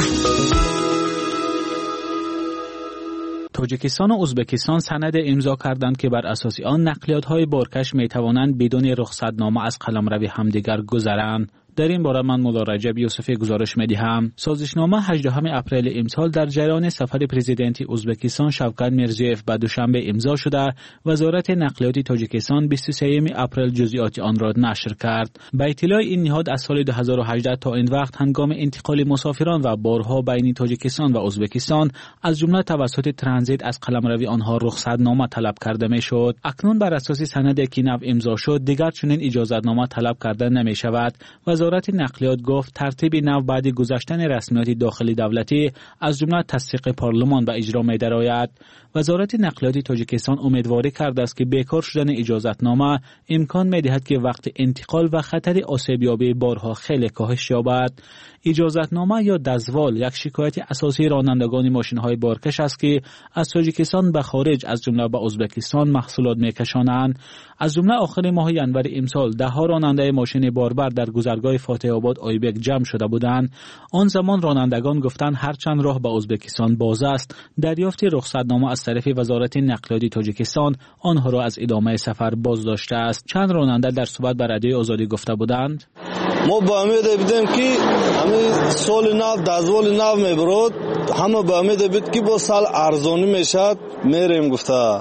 تاجیکستان و ازبکستان سند امضا کردند که بر اساس آن نقلیات‌های بارکش می‌توانند بدون رخصتنامه از قلمرو همدیگر گذرند. در این باره من مولا رجب یوسفی گزارش می‌دهم. سازشنامه هجدهم اپریل امسال در جریان سفر پرزیدنت ازبکستان شوکت میرزیوف به دوشنبه امضا شده. وزارت نقلیات تاجیکستان بیست و سوم اپریل جزئیات آن را نشر کرد. به اطلاع این نهاد از سال دو هزار و هجده تا این وقت هنگام انتقال مسافران و بارها بین تاجیکستان و ازبکستان از جمله توسط ترانزیت از قلمرو آنها رخصتنامه طلب کرده میشد. اکنون بر اساس سندی که نو امضا شد دیگر چنین اجازه‌نامه طلب کرده نمی‌شود. وزارت نقلیات گفت ترتیب نو بعد گذشتن رسمیات داخلی دولتی از جمله تصدیق پارلمان به اجرا می درآید. وزارت نقلیات تاجیکستان امیدواری کرده است که بیکار شدن اجازتنامه امکان می دهد که وقت انتقال و خطر آسیب‌یابی بارها خیلی کاهش یابد. اجازتنامه یا دزوال یک شکایت اساسی رانندگان ماشین‌های بارکش است که از تاجیکستان به خارج از جمله به ازبکستان محصولات می‌کشانند. از جمله آخر ماه ینور امسال ده ها راننده ماشین باربر در گذرگاه فاتح آباد آیبک جمع شده بودند. آن زمان رانندگان گفتند هرچند راه به ازبکستان باز است، دریافت رخصتنامه از طرف وزارت نقلیات تاجیکستان آنها را از ادامه سفر باز داشته است. چند راننده در صحبت با رادیوی آزادی گفته بودند ما با امید بودیم که همین سال نو دزوال نو میبرد، همه با امید بود که با سال ارزانی میشد میریم گفته،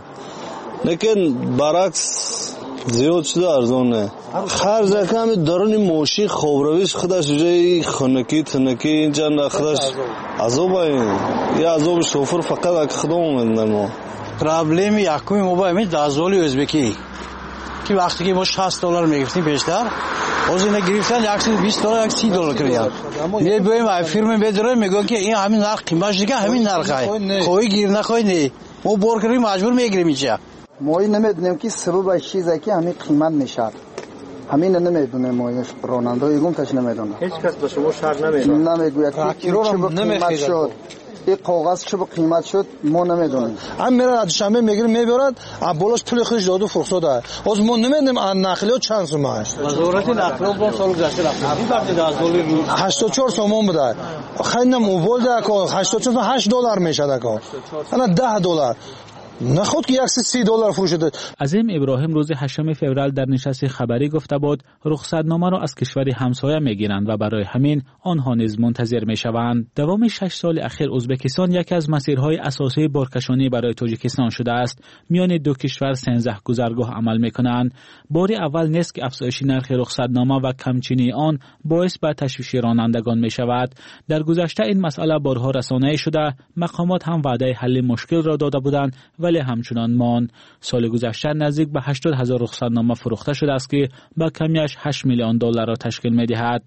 لیکن برعکس زیاد شده ارزانه. خرج کمی درون موشی خوبرویش خودش جای خنکی تنکی اینجا خودش عذاب این یا عذاب شوفر فقط اگه خودمون میدن. ما پرابلم یکمی ما با همین دزوالی ازبکی که وقتی که ما شصت دلار میگفتیم بیشتر از اینا گرفتن صد و بیست دلار سی دلار کردن. می بایم ای فیلم بدره میگن که این همین نرخ قیمتش دیگه همین نرخه کوی گیر نخوای نه ما بور کردیم مجبور میگیریم اینجا. ما نمیدونیم که سبب چیزی که همین قیمت میشه، همین نمیدونیم. ما راننده ایگون کش نمیدونه، هیچ کس به شما شرط نمیده، نمیگوید که چه به قیمت شد، این کاغذ چه به قیمت شد ما نمیدونیم. هم میرن از شنبه میگیرن میبرن بالاش پول خودش دادو فرصت داد. از ما نمیدونیم نقلیات چند سوم است. وزارت نقلیات با سال گذشته رفتیم بعد از دلار هشتاد و چهار سوم بوده. خیلی موبایل ده که هشتاد و چهار هشت دلار میشه ده که انا ده دلار نخود که سی دلار فروشده. عظیم ابراهیم روز هشتم فوریه در نشست خبری گفته بود رخصتنامه را از کشور همسایه میگیرند و برای همین آنها نیز منتظر میشوند. دوام شش سال اخیر ازبکستان یکی از مسیرهای اساسی بارکشانی برای تاجیکستان شده است. میان دو کشور سیزده گذرگاه عمل میکنند. بار اول نیست که افزایش نرخ رخصتنامه و کمچینی آن باعث به تشویش رانندگان میشود. در گذشته این مسئله بارها رسانه‌ای شده، مقامات هم وعده حل مشکل را داده بودند ولی همچنان مان. سال گذشته نزدیک به هشتاد هزار رخصتنامه فروخته شده است که با کمیش هشت میلیون دلار را تشکیل می دهد.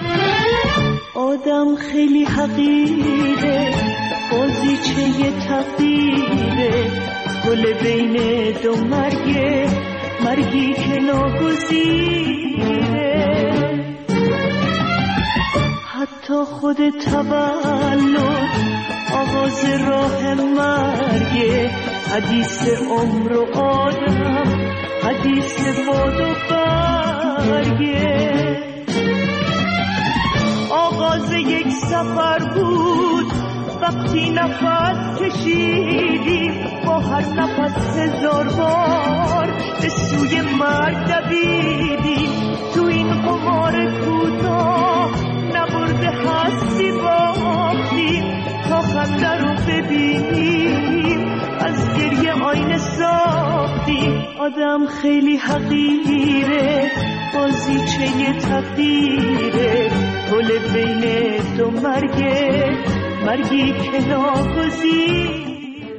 آدم خیلی حقیره، بازیچه تقدیره، گل بین دو مرگه، مرگی که ناگزیره. حتی خود تولد آغاز راه مرگه، حدیث عمر و آدم، حدیث باد و برگه. آغاز یک سفر بود وقتی نفس کشیدیم با هر نفس هزار بار به سوی مرگ دویدیم تو این قمار کوتاه نبرده هستی باختیم تا خنده رو ببینیم از گریه آینه ساختیم آدم خیلی حقیره بازیچه تقدیره گل بین دو مرگه مرگی که ناگزیره.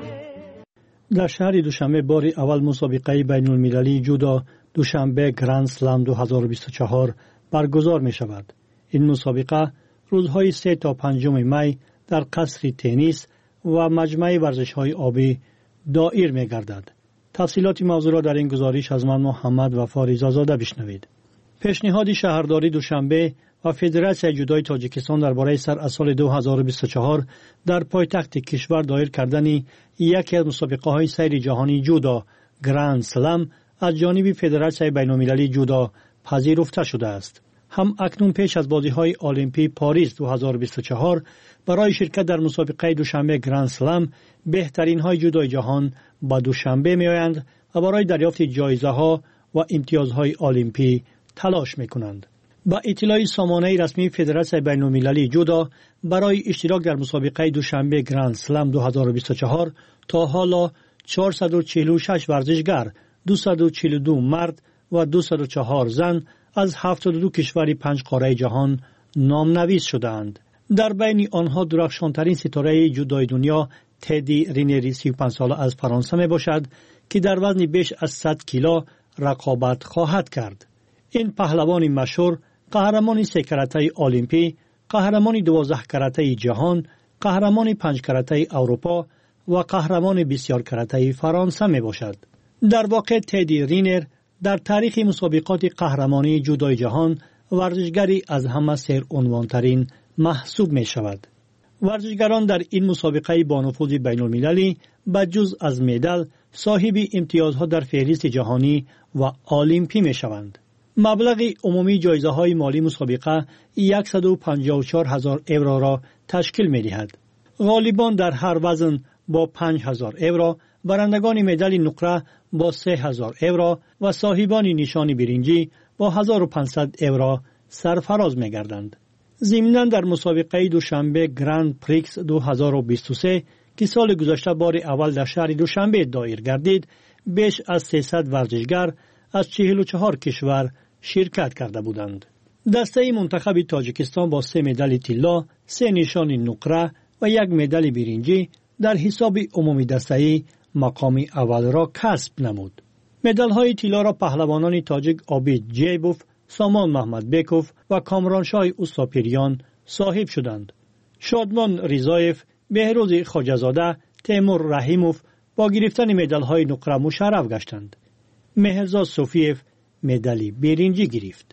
در شهر دوشنبه بار اول مسابقه بین المللی جودو دوشنبه گرند سلم دو هزار و بیست و چهار برگزار می شود. این مسابقه روزهای سه تا پنجم می در قصر تنیس و مجمع ورزش‌های آبی دایر می گردد. تفصیلات موضوع را در این گزارش از من محمد وفا رضازاده بشنوید. پیشنهاد شهرداری دوشنبه و فدراسیون جودوی تاجیکستان درباره سر از سال دو هزار و بیست و چهار در پایتخت کشور دایر کردن یکی از مسابقه های سیر جهانی جودو گرند سلم از جانب فدراسیون بین‌المللی جودو پذیرفته شده است. هم اکنون پیش از بازی های المپی پاریس دو هزار و بیست و چهار برای شرکت در مسابقه دوشنبه گرند سلم بهترین های جودوی جهان با دوشنبه می آیند و برای دریافت جایزه ها و امتیازهای المپی تلاش می کنند. با اطلاع سامانه رسمی فدراسیون بین‌المللی جودو برای اشتراک در مسابقه دوشنبه گرند سلم دو هزار و بیست و چهار تا حالا چهارصد و چهل و شش ورزشگر، دویست و چهل و دو مرد و دویست و چهار زن از هفتاد و دو کشور پنج قاره جهان نامنویس شدند. در بین آنها درخشانترین ستاره جودوی دنیا تدی رینری سی و پنج ساله از فرانسه می باشد که در وزن بیش از صد کیلو رقابت خواهد کرد. این پهلوان مشهور قهرمان سه کراته المپی، قهرمان دوازده کراته جهان، قهرمان پنج کراته اروپا و قهرمان بسیار کراته فرانسه می باشد. در واقع تدی رینر در تاریخ مسابقات قهرمانی جودوی جهان ورزشگری از همه سرعنوانترین محسوب می شود. ورزشگران در این مسابقه با نفوذ بین المللی بجز از مدال صاحب امتیازها در فهرست جهانی و المپی می شوند. مبلغ عمومی جایزه های مالی مسابقه صد و پنجاه و چهار هزار یورو را تشکیل می دهد. غالبان در هر وزن با پنج هزار یورو، برندگان مدال نقره با سه هزار یورو و صاحبان نشان برنجی با هزار و پانصد یورو سرفراز می گردند. ضمناً در مسابقه دوشنبه گرند پریکس دو هزار و بیست و سه که سال گذشته بار اول در شهر دوشنبه دایر گردید، بیش از سیصد ورزشگر از چهل و چهار کشور شرکت کرده بودند. دسته منتخب تاجیکستان با سه مدال طلا، سه نشان نقره و یک مدال برنجی در حساب عمومی دسته مقام اول را کسب نمود. مدال های طلا را پهلوانان تاجیک عابد جیبوف، سامان محمد بیکوف و کامرانشاه اوستاپیریان صاحب شدند. شادمان رضایف، بهروز خواجه‌زاده، تیمور رحیموف با گرفتن مدال های نقره مشرف گشتند. مهرزاد صوفیف مدال برنجی گرفت.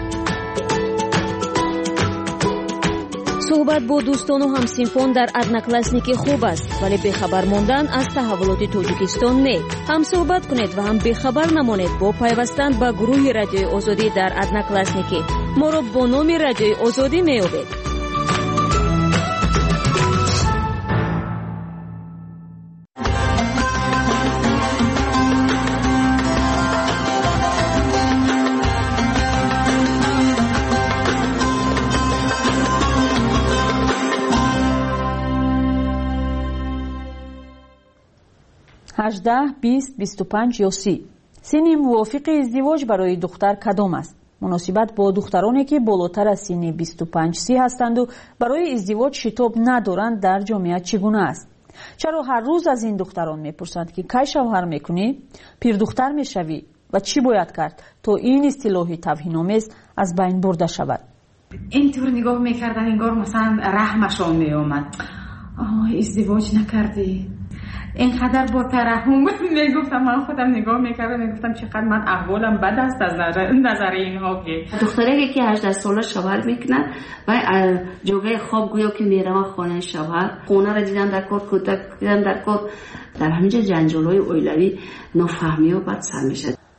صحبت با دوستان و همسینفون در ادناکلاسنیکی خوب است، ولی بخبر ماندن از تحولات تاجیکستان نه. هم صحبت کنید و هم بخبر نمانید با پیوستن به گروه رادیوی آزادی در ادناکلاسنیکی. ما را با نام رادیوی آزادی می‌یابید. هجده، بیست، بیست و پنج یا سی. سن موافق ازدواج برای دختر کدام است؟ مناسبت با دخترانی که بالاتر از سن بیست و پنج سی هستند و برای ازدواج شتاب ندارند در جامعه چگونه است؟ چرا هر روز از این دختران میپرسند که کی شوهر میکنی؟ پیر دختر میشوی و چی باید کرد تا این اصطلاح توهین‌آمیز از بین برده شود؟ اینطور نگاه میکردن انگار مثلا رحمشان میآمد. آه ازدواج نکردی؟ اینقدر با ترحم میگفتم، من خودم نگاه میکردم میگفتم چقدر من احوالم بد است از نظر اینها که دختری که هجده ساله شوهر میکنن و جوگه خواب گویا که میرم خانه شوهر، خونه را دیدن در کار، کودک دیدن در کار، در همینجا جنجال‌های اویلوی نافهمی و بد سر میشه.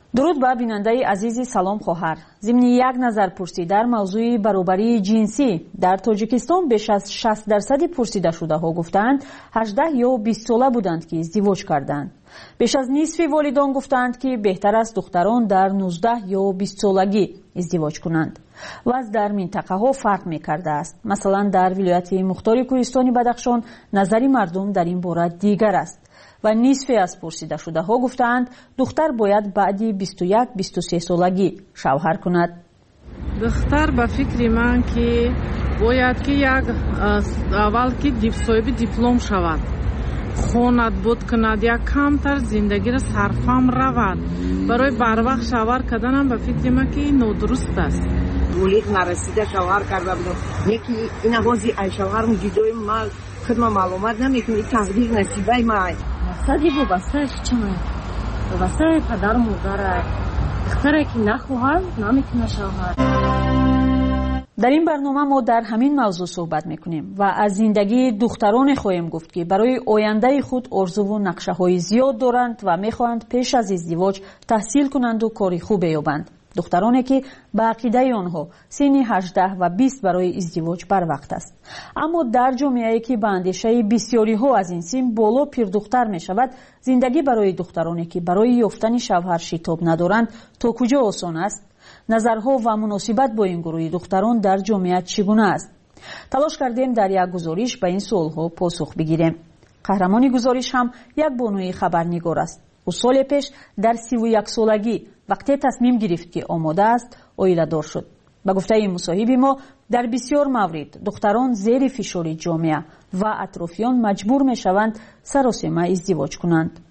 درود به بیننده عزیزی. سلام خواهر. ضمن یک نظرپرسی در موضوع برابری جنسی در تاجیکستان بیش از شصت درصد پرسیده شده ها گفتند هجده یا بیست ساله بودند که ازدواج کردند. بیش از نصف والدان گفتند که بهتر است دختران در نوزده یا بیست سالگی ازدواج کنند. وضع در منطقه ها فرق می کرده است. مثلا در ولایت مختار کوهستان بدخشان نظری مردم در این باره دیگر است و نصف از پرسیده شده ها گفتند دختر باید بعد بیست و یک بیست و سه سالگی شوهر کند. دختر به فکر من که باید که یک اول که صاحب دیپلم شود، خواند بود کند، یک کمتر زندگی را صرفم رود. برای بر وقت شوهر کردن به فکر من که نادرست است. بلیغ نرسیده شوهر کرده بودم، یکی این بازی ای شوهرم جدای ما خدمه معلومات نمیکنی، تقدیر نصیبه ما صدی ببستهش چمه ببسته پدر مادر دختره که نخواهد نمیتونه شوهر. در این برنامه ما در همین موضوع صحبت میکنیم و از زندگی دختران خواهیم گفت که برای آینده خود آرزو و نقشه های زیاد دارند و میخواهند پیش از ازدواج تحصیل کنند و کاری خوب یابند. دخترانی که به عقیده آنها سن هجده و بیست برای ازدواج بر وقت است. اما در جامعه‌ای که به اندیشه بسیاری ها از این سن بالا پیر دختر می شود، زندگی برای دخترانی که برای یافتن شوهر شتاب ندارند تا کجا آسان است؟ نظرها و مناسبت با این گروه دختران در جامعه چگونه است؟ تلاش کردیم در یک گزارش به این سوالها پاسخ بگیریم. قهرمان گزارش هم یک بانوی خبرنگار است. او سال پیش در سی و یک سالگی وقتی تصمیم گرفت که آماده است عائله دار شد. به گفته مصاحب ما در بسیار مورد دختران زیر فشار جامعه و اطرافیان مجبور می شوند سراسیمه ازدواج کنند.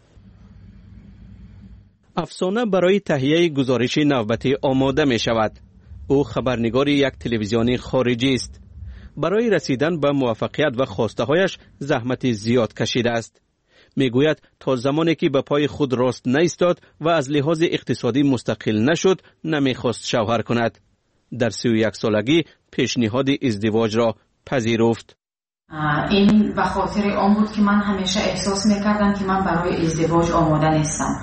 افسانه برای تهیه گزارش نوبتی آماده می شود. او خبرنگار یک تلویزیون خارجی است. برای رسیدن به موفقیت و خواسته هایش زحمت زیاد کشیده است. میگوید تا زمانی که به پای خود راست نایستاد و از لحاظ اقتصادی مستقل نشد نمیخواست شوهر کند. در سی و یک سالگی پیشنهاد ازدواج را پذیرفت. این به خاطر آن بود که من همیشه احساس میکردم که من برای ازدواج آماده نیستم.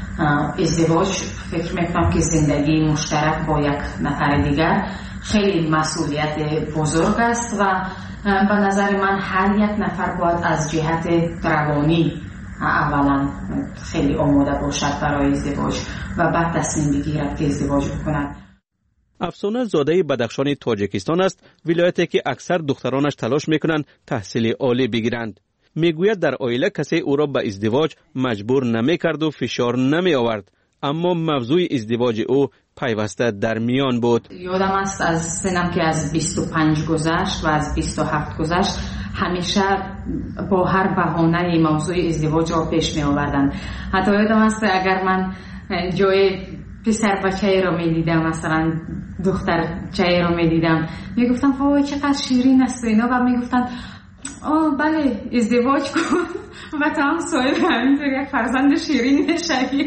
ازدواج فکر میکنم که زندگی مشترک با یک نفر دیگر خیلی مسئولیت بزرگ است و به نظر من هر یک نفر باید از جهت روانی اولا خیلی آماده باشد برای ازدواج و بعد تصمیم بگیرد که ازدواج بکند. افسانه زاده بدخشان تاجیکستان است، ولایتی که اکثر دخترانش تلاش میکنند تحصیل عالی بگیرند. میگوید در عائله کسی او را به ازدواج مجبور نمیکرد و فشار نمی آورد، اما موضوع ازدواج او پیوسته در میان بود. یادم است از سنم که از بیست و پنج گذشت و از بیست و هفت گذشت همیشه با هر بهانه موضوع ازدواج را پیش می آوردن. حتی یادم است اگر من جای پسر بچه را می دیدم، مثلا دختر چه را می دیدم، می گفتم وای چقدر شیرین است و اینا و می گفتن آه بله ازدواج کن و تا هم صاحب همینطور یک فرزند شیرین نشوی.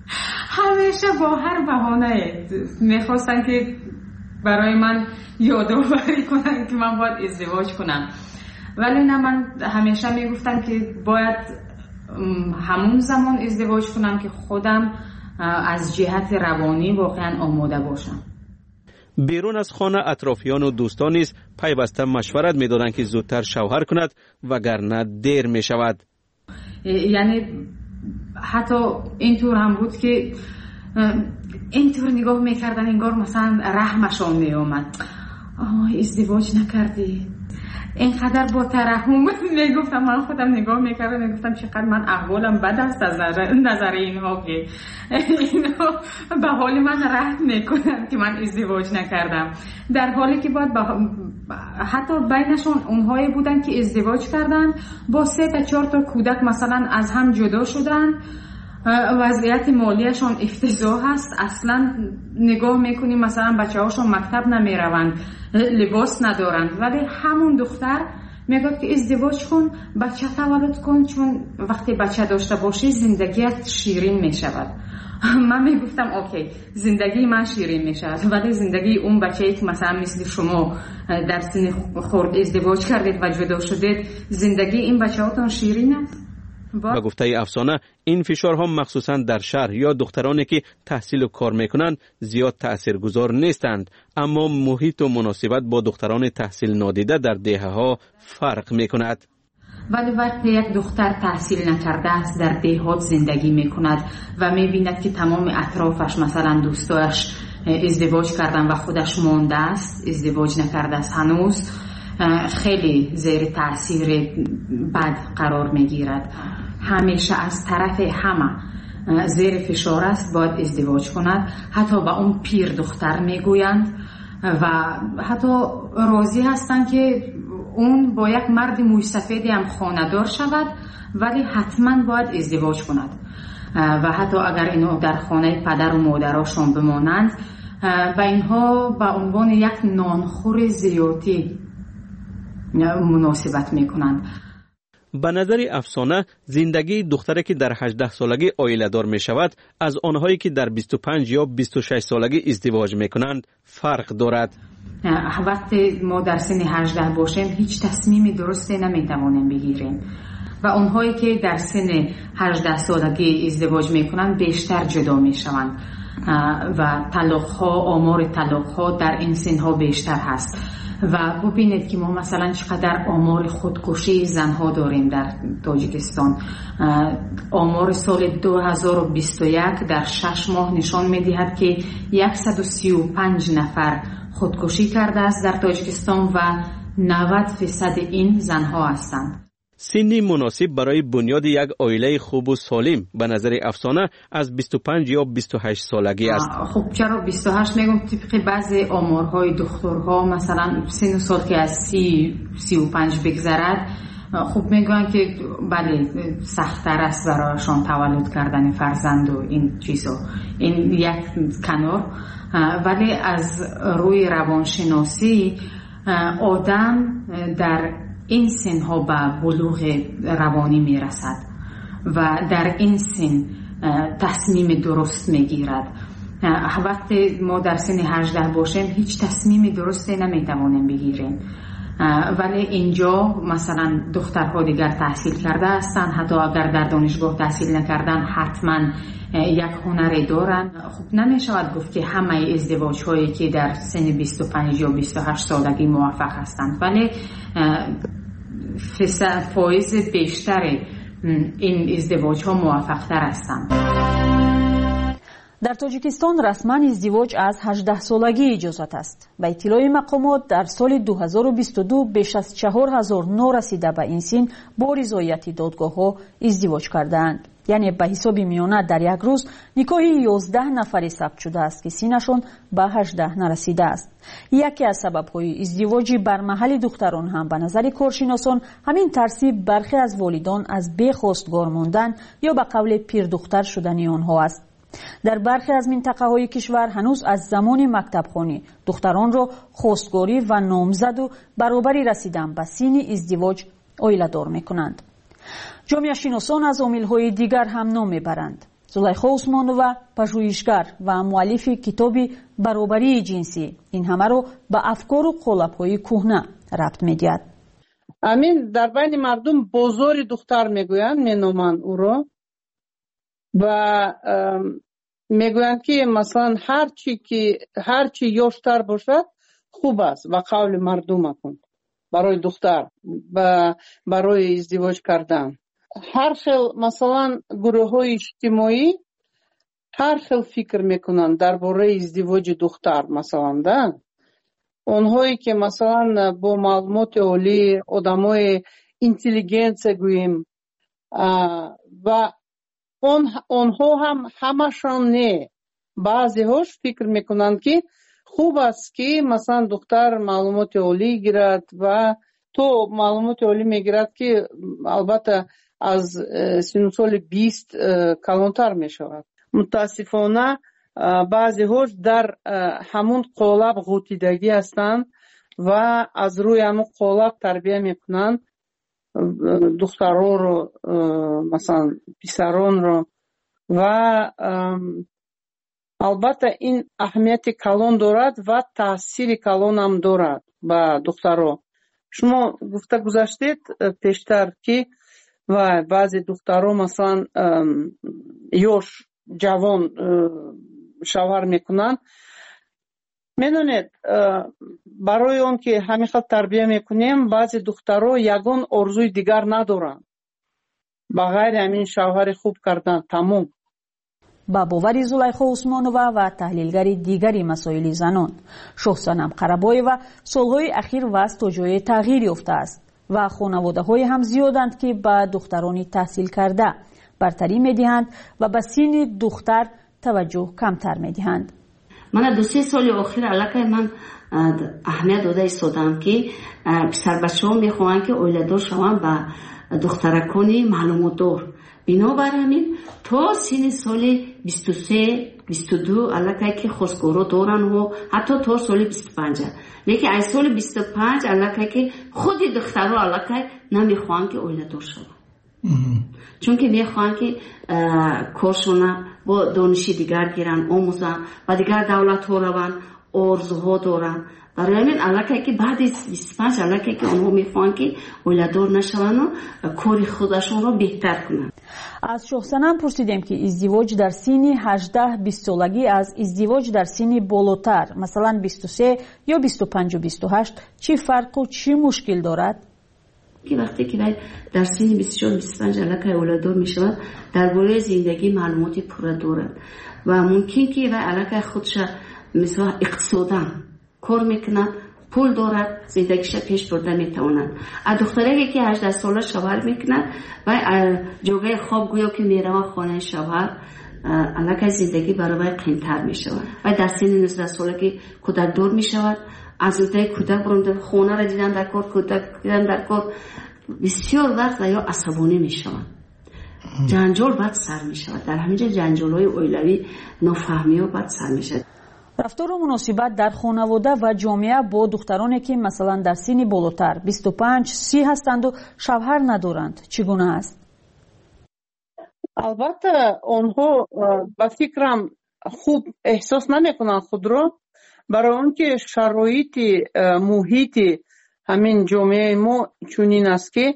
همیشه با هر بهانه میخواستن که برای من یادآوری کنن که من باید ازدواج کنم، ولی نه، من همیشه میگفتم که باید همون زمان ازدواج کنم که خودم از جهت روانی واقعا آماده باشم. بیرون از خانه اطرافیان و دوستان نیز پیوسته مشورت میدادند که زودتر شوهر کند وگرنه دیر می شود. یعنی حتی اینطور هم بود که اینطور نگاه میکردن انگار مثلا رحمشان میومد. آه ازدواج نکردی، اینقدر با ترحم میگفتم. من خودم نگاه میکردم میگفتم چقدر من احوالم بد است از نظر اینها که اینها به حال من رحم میکنن که من ازدواج نکردم، در حالی که باید حتی بینشون اونهایی بودن که ازدواج کردن با سه تا چهار تا کودک مثلا از هم جدا شدن، وضعیت مالیشون افتضاح هست، اصلا نگاه میکنیم مثلا بچه هاشون مکتب نمیروند، لباس ندارند، ولی همون دختر میگه که ازدواج کن، بچه تولد کن، چون وقتی بچه داشته باشی زندگیت شیرین میشود. من میگفتم اوکی زندگی من شیرین میشود، ولی زندگی اون بچه‌ای که مثلا مثل شما در سن خرد ازدواج کردید و جدا شدید، زندگی این بچه‌هاتون شیرین است؟ با گفته افسانه این فشارها مخصوصا در شهر یا دخترانی که تحصیل و کار میکنند زیاد تاثیرگذار نیستند، اما محیط و مناسبت با دختران تحصیل نادیده در دهه ها فرق میکند. ولی وقتی یک دختر تحصیل نکرده است در دهات زندگی میکند و میبیند که تمام اطرافش مثلا دوستایش ازدواج کردن و خودش مانده است، ازدواج نکرده است هنوز، خیلی زیر تاثیر بد قرار میگیرد. همیشه از طرف همه زیر فشار است باید ازدواج کند. حتی با اون پیر دختر میگویند و حتی راضی هستند که اون با یک مرد موی سفیدی هم خانه‌دار شود ولی حتما باید ازدواج کند و حتی اگر اینو در خانه پدر و مادرشون بمانند و اینها به عنوان یک نانخور زیاتی مناسبت میکنند. به نظر افسانه زندگی دختری که در هجده سالگی عائله دار می شود از آنهایی که در بیست و پنج یا بیست و شش سالگی ازدواج می کنند فرق دارد. وقتی ما در سن هجده باشیم هیچ تصمیمی درستی نمی توانیم بگیریم و اونهایی که در سن هجده سالگی ازدواج می کنند بیشتر جدا می شوند و طلاق ها، آمار طلاق ها در این سن ها بیشتر هست و ببینید که ما مثلا چقدر آمار خودکشی زنها داریم در تاجیکستان. آمار سال دو هزار و بیست و یک در شش ماه نشان می‌دهد که صد و سی و پنج نفر خودکشی کرده است در تاجیکستان و نود درصد این زنها هستند. سنی مناسب برای بنیاد یک عائله خوب و سالم به نظر افسانه از بیست و پنج یا بیست و هشت سالگی است. خب چرا بیست و هشت میگم؟ طبق بعضی آمارهای دکترها مثلا سن و سال که از سی سی و پنج بگذرد خب میگن که بله سخت‌تر است برایشان تولد کردن فرزند و این چیزا. این یک کنار، ولی از روی روانشناسی آدم در این سن ها به بلوغ روانی می رسد و در این سن تصمیم درست می گیرد. وقتی ما در سن هجده باشیم هیچ تصمیمی درستی نمی توانیم بگیریم، ولی اینجا مثلا دخترها دیگر تحصیل کرده هستند، حتی اگر در دانشگاه تحصیل نکردن حتما یک هنری دارن. خب نمی شود گفت که همه ازدواج هایی که در سن بیست و پنج یا بیست و هشت سالگی موفق هستند، ولی فایز بیشتر این ازدواج ها موفق تر هستند. در تاجیکستان رسما ازدواج از هجده سالگی اجازت است. به اطلاع مقامات در سال دو هزار و بیست و دو بیش از چهار هزار نو رسیده به این سن با رضایت دادگاه ها ازدواج کردند. یعنی به حساب میانه در یک روز نکاح یازده نفری ثبت شده است که سنشان به هجده نرسیده است. یکی از سبب‌های ازدواج بر محل دختران هم به نظر کارشناسان همین ترتیب برخی از والدان از بخواستگار ماندن یا به قول پیر دختر شدن آنها است. در برخی از منطقه های کشور هنوز از زمان مکتبخوانی دختران را خواستگاری و نامزد و برابری رسیدن به سن ازدواج عائله دار می‌کنند. جامعه شناسان از عامل‌های دیگر هم نام می‌برند. زلیخا عثمانووا پژوهشگر و مؤلف کتاب برابری جنسی این همه را به افکار و قالب‌های کهنه ربط می‌دهد. امین در بین مردم بازار دختر میگویند، مینامند او را و میگویند که مثلا هر چی که هر چی یاشتر باشد خوب است و قول مردم کن برای دختر برای ازدواج کردن. هر خیل مثلا گروه های اجتماعی هر خیل فکر میکنند درباره ازدواج دختر. مثلا ده اونهایی که مثلا با معلومات عالی آدمای اینتلیجنس گوییم و اون اونها هم همشان نه، بعضی هاش فکر میکنند که خوب است که مثلا دختر معلومات عالی گیرد و تو معلومات عالی میگیرد که البته از سن سال بیست کلانتر میشود. متاسفانه بعضی هاش در همون قالب غوطیدگی هستند و از روی همون قالب تربیه میکنند دختران رو مثلا پسران رو و البته این اهمیت کلان دارد و تاثیر کلان هم دارد به دختران. شما گفته گذاشتید پیشتر که و بعضی دخترها مثلا یوش جوان شوهر میکنن. میدونید برای اون که همین خط تربیه میکنیم بعضی دخترها یگان آرزوی دیگر ندارن بغیر همین شوهر خوب کردن تمام. با باوری زلیخا عثمانова و تحلیلگری دیگری مسائل زنان شهسنم قربایeva سالهای اخیر وضع تا جای تغییر یافته است و خانواده های هم زیادند که به دخترانی تحصیل کرده برتری میدهند و به سین دختر توجه کمتر میدهند. من دو سه سال اخیر علاقه من اهمیت داده ایستادم که پسر بچه ها میخواهند که اولیدار شوند به دخترکانی معلومات دار. بنابر همین تا سن سال بیست و سه بیست و دو علاقه که خواستگارا دارن و حتی تا سال بیست و پنج. لیکن از سال بیست و پنج علاقه که خود دخترها علاقه نمیخوان که اولیدار شوند. چون که میخوان که کارشون با دانشی دیگر گیرن آموزن و دیگر دولت ها روان آرزوها دارن. برای همین علاقه که بعد از بیست و پنج علاقه که اونها میخوان که اولادار نشون و کاری خودشون رو بهتر کنن. از شهسنم پرسیدیم که ازدواج در سن هجده بیست سالگی از ازدواج در سن بالاتر مثلا بیست و سه یا بیست و پنج و بیست و هشت چی فرق و چی مشکل دارد؟ که وقتی که در سن بیست و چهار بیست و پنج علاقه اولادار میشود درباره زندگی معلوماتی پوره دارد و ممکن که و علاقه خودش مثلا اقتصاداً کار میکنند پول دارد زندگیش پیش برده میتواند. از دختری که هجده ساله شوهر میکند و جوگه خواب گویا که میره خانه شوهر علاقه زندگی برای قیمتر میشود و در سن نوزده ساله که کودک دار میشود از اونجای کودک برونده خونه را دیدن در کار کودک دیدن در کار بسیار وقت یا عصبانی میشود جنجال بعد سر میشود. در همینجا جنجال های اویلوی نافهمی ها بعد سر میشود. رفتار و مناسبت در خانواده و جامعه با دخترانی که مثلا در سن بالاتر بیست و پنج سی هستند و شوهر ندارند چگونه است؟ البته آنها با فکرم خوب احساس نمیکنند خود را برای اون که شرایط محیط همین جامعه ما چنین است که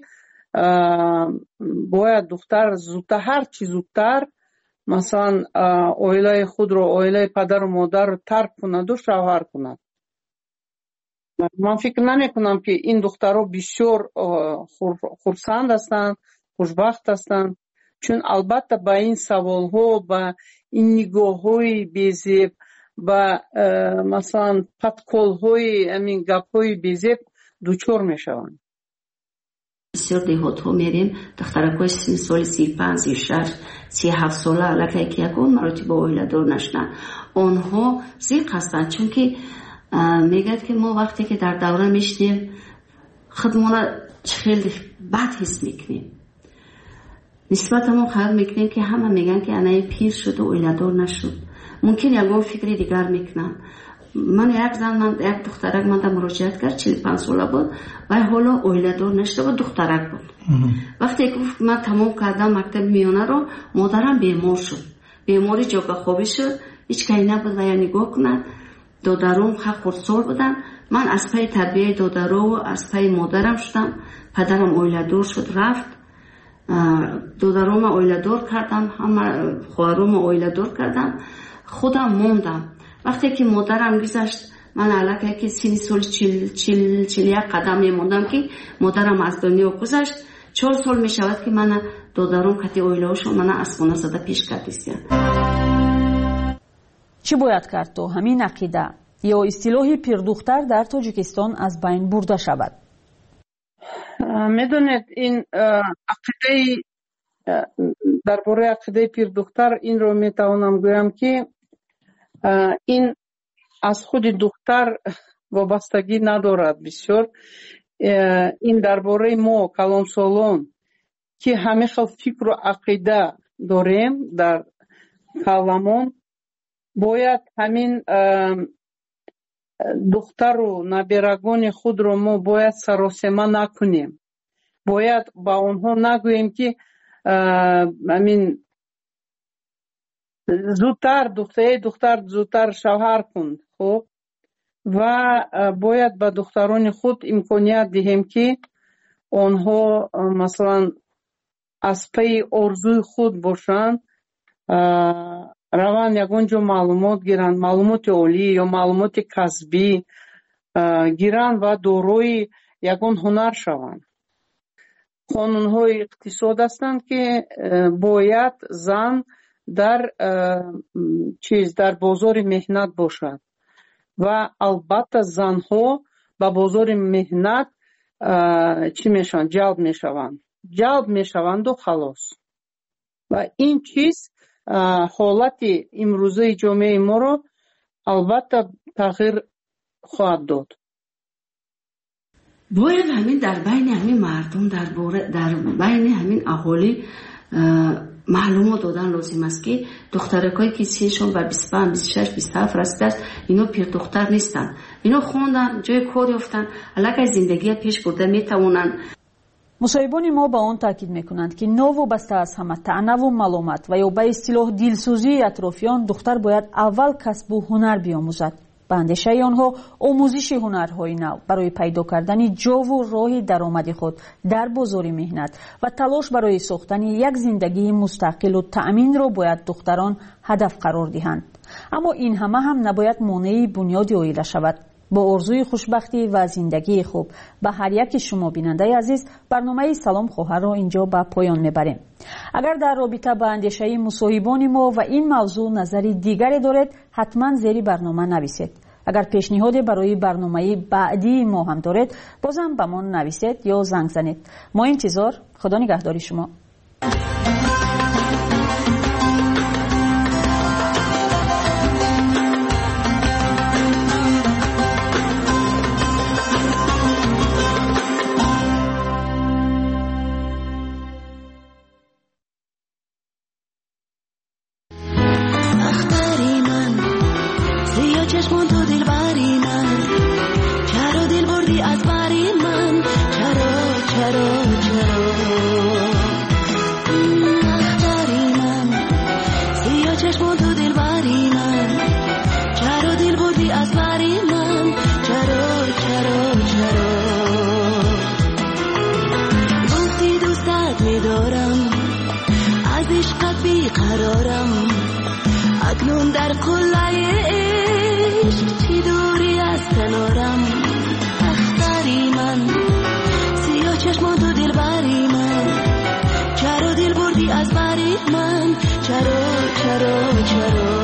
باید دختر زودتر هر چی زودتر مثلا اویلای خود رو اویلای پدر و مادر رو ترک کند و شوهر کند. من فکر نمی کنم که این دخترها بسیار خرسند هستند خوشبخت هستند چون البته با این سوال ها با این نگاه های بیزیب با مثلا پتکول های امین گپ های بیزیب دوچور می شوند. بسیار دیهات ها میریم دخترکای سی سال سی پنج سی شش سی هفت ساله علاقه که یکون مراتی با اویلادار نشنن آنها زیق هستند چون که میگد که ما وقتی که در دوره میشنیم خودمون خیلی بد حس میکنیم نسبت ما خیال میکنیم که همه میگن که انای پیر شد و اویلادار نشد. ممکن یکون فکری دیگر میکنن. من یک زن من یک دخترک من در مراجعت کرد چهل و پنج ساله بود و حالا اویلادار نشده بود دخترک بود. وقتی که من تمام کردم مکتب میانه رو مادرم بیمار شد بیماری جاگه خوابی شد هیچ کاری نبود و یا نگاه کنن دادرم خردسال بودن. من از پای تربیه دادرو و از پای مادرم شدم. پدرم اویلادار شد رفت دادرم اویلادار کردم همه خواهرم اویلادار کردم خودم موندم. وقتی که مادرم گذشت من علاقه که سینی سال چل چل چل یک قدم میموندم که مادرم از دنیا گذشت. چهار سال می شود که من دادرم کتی اویلاوشو من از خونه زده پیش کردیستیم. چی باید کرد تو همین عقیده یا اصطلاح پیردختر در تاجیکستان از بین برده شود؟ میدونید این عقیده درباره عقیده پیردختر این رو میتوانم گویم که این از خود دختر وابستگی ندارد بسیار. این درباره ما کلانسالان که همه خیل فکر و عقیده داریم در کلامون باید همین دختر و نبیرگان خود رو ما باید سراسیمه نکنیم. باید با اونها نگوییم که همین زودتر دختر دختر زودتر شوهر کن خب و باید به دختران خود امکانیت دهیم که آنها مثلا از پی ارزوی خود باشند، روان یگون جو معلومات گیرند، معلومات عالی یا معلومات کسبی گیرند و داروی یگون هنر شوند. قانون‌های اقتصاد هستند که باید زن در چیز در بازار مهنت باشد و البته زنها با بازار مهنت چی میشن؟ جلب میشوند. جلب میشوند و خلاص. و این چیز حالت امروزه جامعه ما رو البته تغییر خواهد داد. باید همین در بین همین مردم در, در بین همین اهالی معلومات دادن لازم است که دخترکایی که سنشون بر بیست و پنج بیست و شش بیست و هفت رسیده است، اینا پیر دختر نیستن، اینا خوندن، جای کار یافتن، علاقه زندگی پیش برده میتوانند. مصاحبان ما با آن تاکید میکنند که نوابسته از همه طعنه و ملامت و یا به اصطلاح دلسوزی اطرافیان، دختر باید اول کسب و هنر بیاموزد. به اندیشه آنها آموزش هنرهای نو برای پیدا کردن جا و راه درآمد خود در بازار مهنت و تلاش برای ساختن یک زندگی مستقل و تأمین را باید دختران هدف قرار دهند. اما این همه هم نباید مانع بنیاد عائله شود. با آرزوی خوشبختی و زندگی خوب به هر یک شما بیننده عزیز، برنامه سلام خواهر را اینجا به پایان میبریم. اگر در رابطه با اندیشه مصاحبان ما و این موضوع نظری دیگری دارید، حتما زیر برنامه نویسید. اگر پیشنهادی برای برنامه بعدی ما هم دارید، بازم به ما نویسید یا زنگ زنید. ما انتظار. خدا نگهداری شما. اکنون در قلعه عشق چی دوری از کنارم، اختری من سیاه چشمان تو دل بری من، چرا دل بردی از بری من، چرا چرا چرا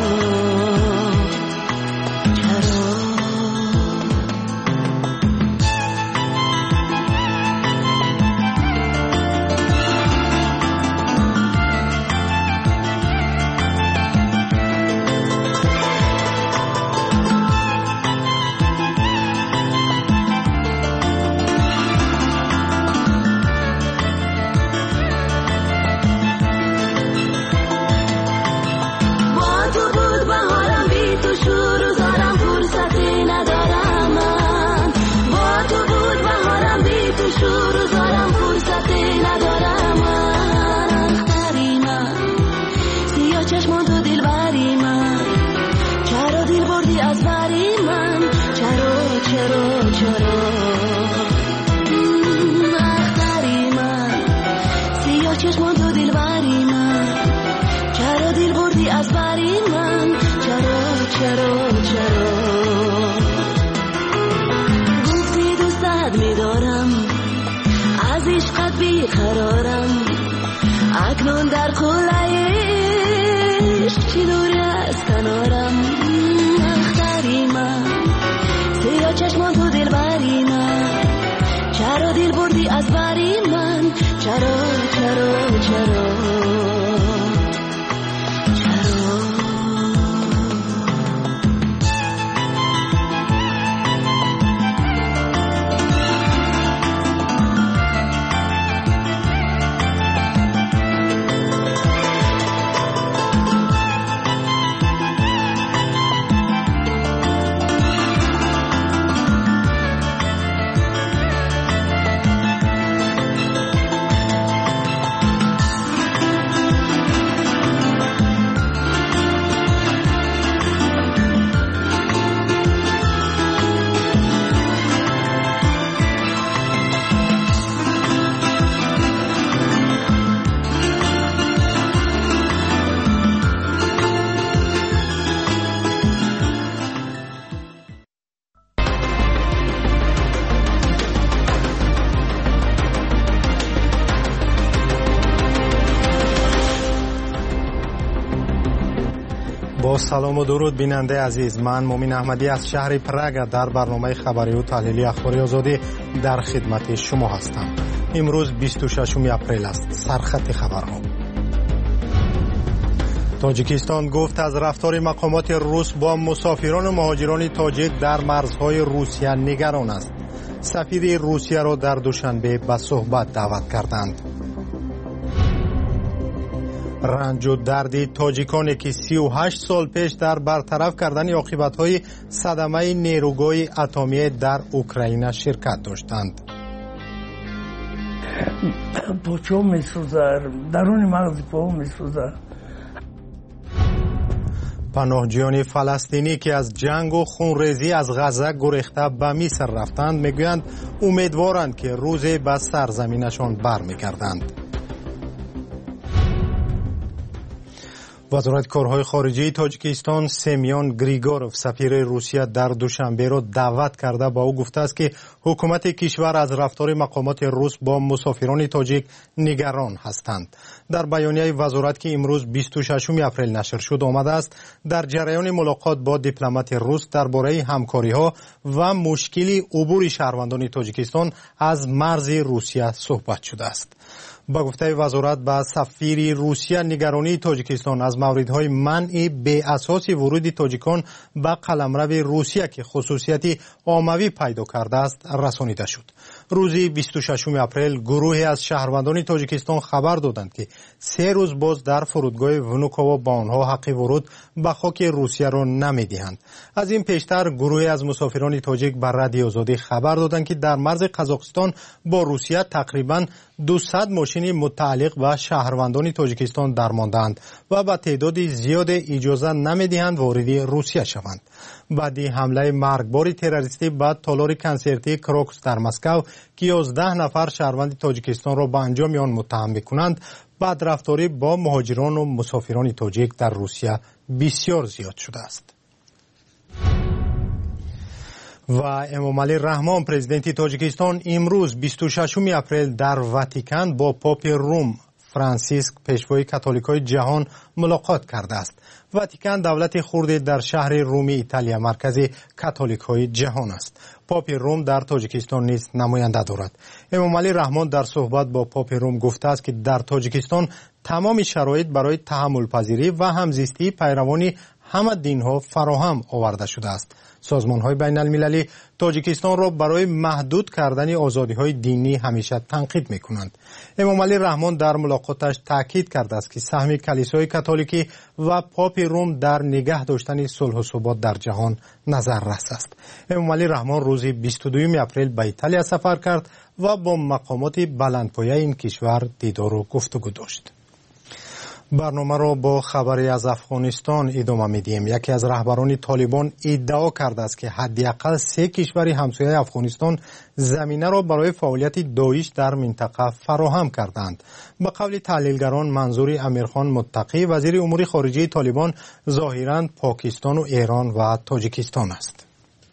اکنون در قلعه عشق چی دوری از کنارم، اختری من سیاه چشمان تو دل بری من، چرا دل بردی از بری من، چرا چرا چرا با سلام و درود بیننده عزیز، من مومین احمدی از شهر پراگ در برنامه خبری و تحلیلی اخباری آزادی در خدمت شما هستم. امروز بیست و ششم اپریل است. سرخط خبرها. تاجیکستان گفت از رفتار مقامات روس با مسافران و مهاجران تاجیک در مرزهای روسیه نگران است. سفیر روسیه را در دوشنبه به صحبت دعوت کردند. رنج و درد تاجیکانی که سی و هشت سال پیش در برطرف کردن عاقبت‌های صدمه نیروگاه اتمی در اوکراین شرکت داشتند. پاچه‌ام می‌سوزد، درون مغز پاهم می‌سوزد. پناهجویان فلسطینی که از جنگ و خونریزی از غزه گریخته به مصر رفتند میگویند امیدوارند که روزی به سرزمینشان برمیگردند. وزارت کارهای خارجه تاجیکستان سمیان گریگوروف سفیر روسیه در دوشنبه را دعوت کرده با او گفته است که حکومت کشور از رفتار مقامات روس با مسافران تاجیک نگران هستند. در بیانیه وزارت که امروز بیست و ششم اپریل نشر شد آمده است در جریان ملاقات با دیپلمات روس درباره همکاری‌ها و مشکل عبور شهروندان تاجیکستان از مرز روسیه صحبت شده است. با گفته وزارت به سفیر روسیه نگرانی تاجیکستان از موردهای منع به اساس ورود تاجیکان به قلمرو روسیه که خصوصیت عاموی پیدا کرده است رسانیده شد. روز بیست و ششم اپریل گروهی از شهروندان تاجیکستان خبر دادند که سه روز باز در فرودگاه ونوکووا با آنها حق ورود به خاک روسیه را نمیدهند. از این پیشتر گروهی از مسافران تاجیک بر رادیو آزادی خبر دادند که در مرز قزاقستان با روسیه تقریباً دویست ماشین متعلق به شهروندان تاجیکستان درماندند و به تعداد زیاد اجازه نمیدهند وارد روسیه شوند. بعدی حمله مرگبار تروریستی به تالار کنسرتی کروکس در مسکو که یازده نفر شهروند تاجیکستان را به انجام آن متهم می‌کنند، بدرفتاری با مهاجران و مسافران تاجیک در روسیه بسیار زیاد شده است. و امامعلی رحمان پرزیدنت تاجیکستان امروز بیست و ششم اپریل در واتیکان با پاپ روم فرانسیسک پیشوای کاتولیکای جهان ملاقات کرده است. واتیکان دولت خرد در شهر روم ایتالیا مرکز کاتولیکای جهان است. پاپ روم در تاجیکستان نیز نماینده دارد. امامعلی رحمان در صحبت با پاپ روم گفته است که در تاجیکستان تمام شرایط برای تحمل پذیری و همزیستی پیروان همه دین‌ها فراهم آورده شده است. سازمان‌های بین المللی تاجیکستان را برای محدود کردن آزادی‌های دینی همیشه تنقید می‌کنند. امامعلی رحمان در ملاقاتش تاکید کرده است که سهم کلیسای کاتولیکی و پاپ روم در نگه داشتن صلح و ثبات در جهان نظررس است. امامعلی رحمان روز بیست و دوم اپریل به ایتالیا سفر کرد و با مقامات بلندپایه این کشور دیدار و گفتگو داشت. برنامه را با خبری از افغانستان ادامه میدیم. یکی از رهبران طالبان ادعا کرده است که حداقل سه کشور همسایه افغانستان زمینه را برای فعالیت داعش در منطقه فراهم کردند. به قول تحلیلگران منظور امیرخان متقی وزیر امور خارجه طالبان ظاهراً پاکستان و ایران و تاجیکستان است.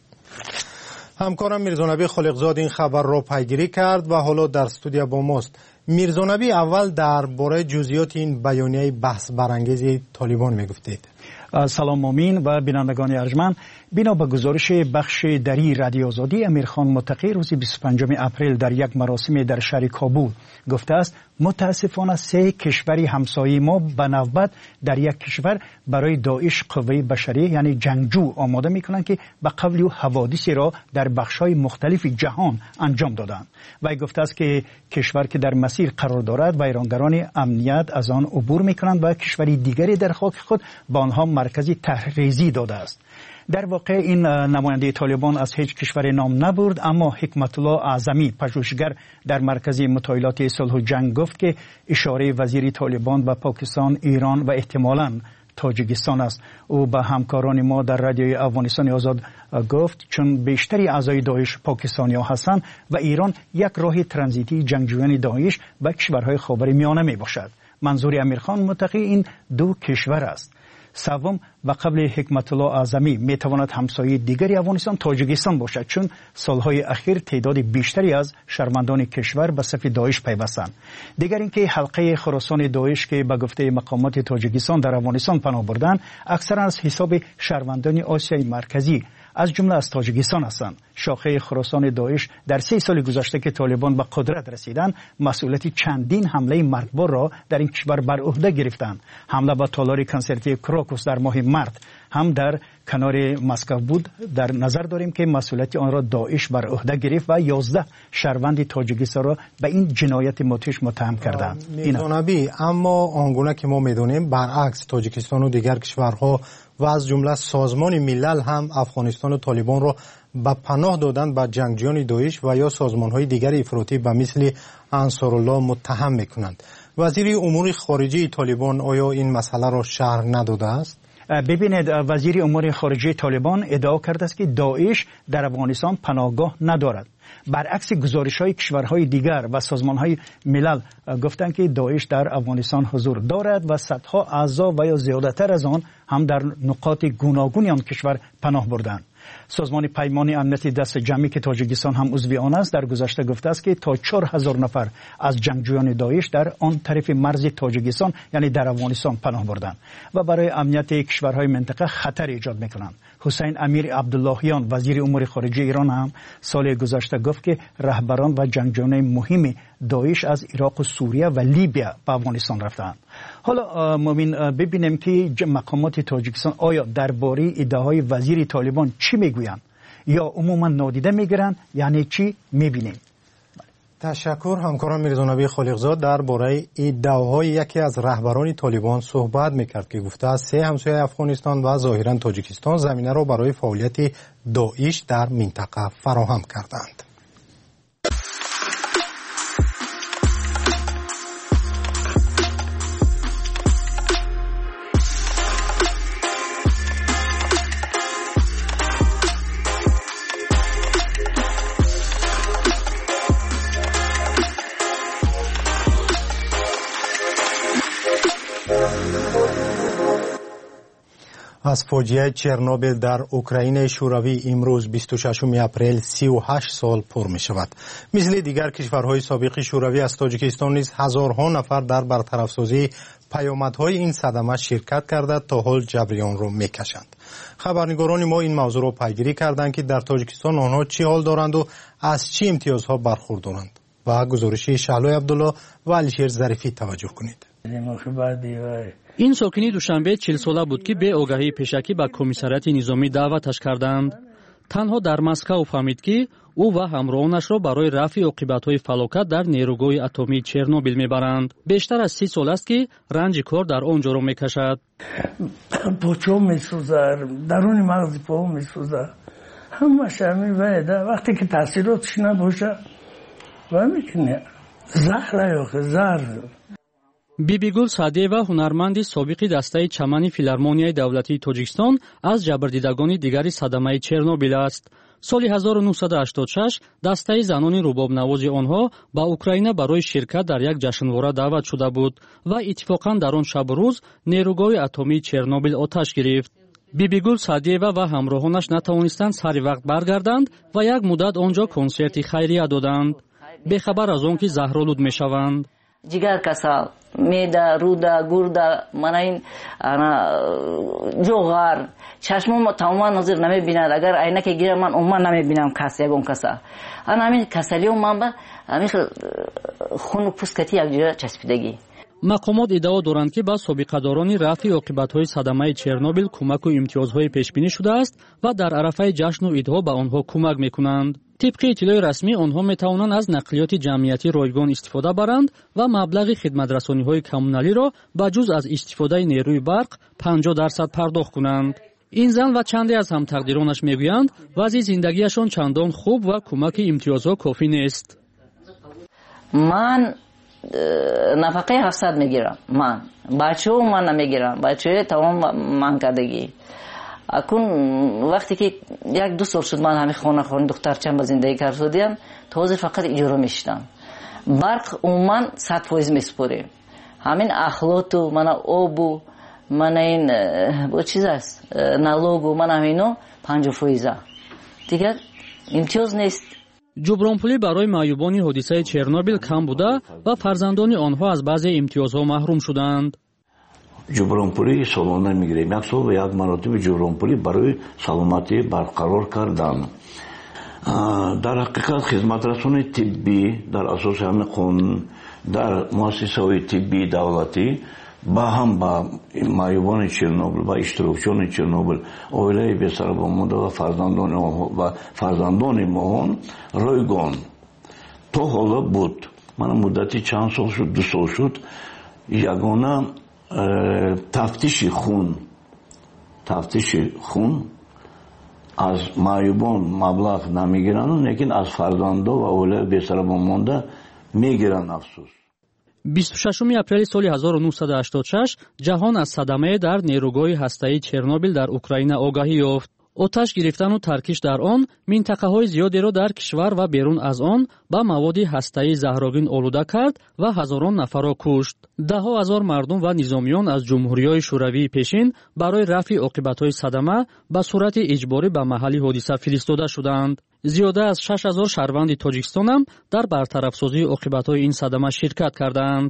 همکارم میرزانبی خالقزاد این خبر را پیگیری کرد و حالا در استودیو با ماست. میرزانبی، اول درباره جزئیات این بیانیه بحث برانگیز طالبان میگفتید. سلام مومین و بینندگان ارجمند. بنا به گزارش بخش دری رادیو آزادی، امیرخان متقی روز بیست و پنجم اپریل در یک مراسم در شهر کابل گفته است متاسفانه سه کشوری همسایه ما به نوبت در یک کشور برای داعش قوه بشری یعنی جنگجو آماده میکنند که به قبل و حوادثی را در بخش‌های مختلف جهان انجام دادند. و گفته است که کشور که در مسیر قرار دارد و ایرانگران امنیت از آن عبور میکنند و کشوری دیگری در خاک خود با آنها مرکزی تحریزی داده است. در واقع این نماینده طالبان از هیچ کشور نام نبرد، اما حکمت الله اعظمی پژوهشگر در مرکز مطالعات صلح و جنگ گفت که اشاره وزیر طالبان به پاکستان، ایران و احتمالاً تاجیکستان است. او به همکاران ما در رادیوی افغانستان آزاد گفت چون بیشتری اعضای داعش پاکستانی ها هستند و ایران یک راه ترانزیتی جنگجویان داعش به کشورهای خاورمیانه می باشد. منظور امیرخان متقی این دو کشور است. سوم به قبل حکمت الله اعظمی می تواند همسایه دیگری افغانستان تاجیکستان باشد، چون سالهای اخیر تعداد بیشتری از شهروندان کشور به صف داعش پیوستند. دیگر اینکه حلقه خراسان داعش که به گفته مقامات تاجیکستان در افغانستان پناه بردند اکثرا از حساب شهروندان آسیای مرکزی از جمله از تاجیکستان هستند. شاخه خراسان داعش در سه سال گذشته که طالبان به قدرت رسیدند مسئولیت چندین حمله مرگبار را در این کشور بر عهده گرفتند. حمله به تالار کنسرتی کراکوس در ماه مارس هم در کنار مسکو بود. در نظر داریم که مسئولیت آن را داعش بر عهده گرفت و یازده شهروند تاجیکستان را به این جنایت مدهش متهم کردند. میزانبی اما آنگونه که ما میدونیم برعکس تاجیکستان و دیگر کشورها و از جمله سازمان ملل هم افغانستان و طالبان را به پناه دادن به جنگجویان داعش و یا سازمان‌های دیگر افراطی به مثل انصارالله متهم میکنند. وزیر امور خارجه طالبان آیا این مسئله را شرح نداده است؟ ببینید، وزیر امور خارجه طالبان ادعا کرده است که داعش در افغانستان پناهگاه ندارد. برعکس گزارش‌های کشورهای دیگر و سازمان‌های ملل گفتند که داعش در افغانستان حضور دارد و صدها اعضا و یا زیادتر از آن هم در نقاط گوناگون آن کشور پناه بردند. سازمان پیمان امنیت دست جمعی که تاجیکستان هم عضو آن است در گذشته گفته است که تا چهار هزار نفر از جنگجویان داعش در آن طرف مرز تاجیکستان یعنی در افغانستان پناه بردند و برای امنیت کشورهای منطقه خطر ایجاد میکنند. حسین امیر عبداللهیان وزیر امور خارجه ایران هم سال گذشته گفت که رهبران و جنگجویان مهم داعش از عراق و سوریه و لیبیا به افغانستان رفتند. حالا مؤمن ببینیم که مقامات تاجیکستان آیا درباره ایده‌های وزیر طالبان چی میگویند یا عموما نادیده میگیرند، یعنی چی میبینیم؟ تشکر همکارم میرزانبی خالقزاد درباره ادعاهای یکی از رهبران طالبان صحبت میکرد که گفته است سه همسایه افغانستان و ظاهرا تاجیکستان زمینه را برای فعالیت داعش در منطقه فراهم کردند. از فاجعه چرنوبیل در اوکراین شوروی امروز بیست و ششم اپریل سی و هشت سال پر می شود. مثل دیگر کشورهای سابق شوروی از تاجیکستان نیز هزارها نفر در برطرف‌سازی پیامدهای این صدمه شرکت کرده تا حال جبریان را می کشند. خبرنگاران ما این موضوع را پیگیری کردند که در تاجیکستان آنها چه حال دارند و از چه امتیازها برخوردارند. و گزارشی شهلای عبدالله و علیشیر ظریفی توجه کنید. این ساکنی دوشنبه چهل ساله بود که به آگاهی پیشکی به کمیساریات نظامی دعوتش کردند. تنها در مسکو فهمید که او و همراهانش را برای رفع عاقبت‌های فلاکت در نیروگاه اتمی چرنوبیل میبرند. بیشتر از سی سال است که رنج کار در آنجا را میکشد. پاچو میسوزد، درون مغز پا میسوزد، همش میویده. وقتی که تاثیراتش نباشه و میکنه زهر یا زهر. بیبیگول سعدیوا هنرمندی سابق دسته چمن فیلارمونیای دولتی تاجیکستان از جبردیدگان دیگری صدمه چرنوبیل است. سال هزار و نهصد و هشتاد و شش دسته زنان رباب نواز آنها با اوکراین برای شرکت در یک جشنواره دعوت شده بود و اتفاقا در آن شب و روز نیروگاه اتمی چرنوبیل آتش گرفت. بیبیگول سعدیوا و همراهانش نتوانستند سر وقت برگردند و یک مدت آنجا کنسرت خیریه دادند. بخبر از آن که زهرآلود میشوند. جگر کسال، میده، روده، گرده، من این جوغر، چشمم تماما نظر نمیبیند. اگر عینک گیرم من اون من نمیبینم کسی اون کسا. آن همین کسلی اون من با همین خون و پوسکتی یک جور چسبیدگی. مقامات ادعا دارند که با سابقه‌داران رفع عاقبت‌های صدمه چرنوبیل کمک و امتیازهای پیشبینی شده است و در عرفه جشن و عیدها به آنها کمک میکنند. طبق اطلاع رسمی آنها میتوانند از نقلیات جمعیتی رایگان استفاده برند و مبلغ خدمترسانی‌های کمونالی را به جز از استفاده نیروی برق پنجاه درصد پرداخت کنند. این زن و چندی از هم تقدیرانش میگویند وضع زندگیشان چندان خوب و کمک امتیازها کافی نیست. من نفقه هفتصد میگیرم. من بچه‌ها من نمیگیرم. بچه‌ها تمام من کردگی. اکنون وقتی که یک دو سال شد من همین خانه خانه دخترچم با زندگی کردم تازه فقط اجاره میشتم. برق عموما صد فیصد میسپریم. همین اخلاط و من آب و من این با چیز است نالوگ و من همینو پنج فویزه دیگر امتیاز نیست. ҷубронпулӣ барои маъюбони ҳодисаи чернобил кам буда ва фарзандони онҳо аз баъзе имтиёзҳо маҳрум шуданд. ҷубронпулӣ солона мегирем. як сол ва як маротиба ҷубронпулӣ барои саломатӣ барқарор кардан. дар ҳақиқат хизматрасони тиббӣ дар асоси ҳамин қонун дар муассисаҳои тиббии давлатӣ ба ҳам ба маъюбони чернобил ва иштирокчиёни чернобил оилаи бесарабонмонда ва фарзандони онҳо ва фарзандони моҳон ройгон то ҳоло буд. мана муддати чанд сол шуд, ду сол шуд, ягона тафтиши хун тафтиши хун аз маъюбон маблағ намегиранд, лекин аз фарзандон ва оилаи бесарабонмонда мегиранд. афсус. бисту шашуми апрели соли ҳазору нуҳсаду ҳаштоду шаш ҷаҳон аз садамае дар нерӯгоҳи ҳастаии Чернобил дар Украина огаҳӣ ёфт. оташ гирифтану таркиш дар он минтақаҳои зиёдеро дар кишвар ва берун аз он ба маводи ҳастаӣ заҳрогин олуда кард ва ҳазорон нафарро кушт. даҳо ҳазор мардум ва низомиён аз ҷумҳуриҳои шӯравии пешин барои рафъи оқибатҳои садама ба сурати иҷборӣ ба маҳалли ҳодиса фиристода шуданд. зиёда аз шаш ҳазор шаҳрванди Тоҷикистон ҳам дар бартарафсозии оқибатҳои ин садама ширкат карданд.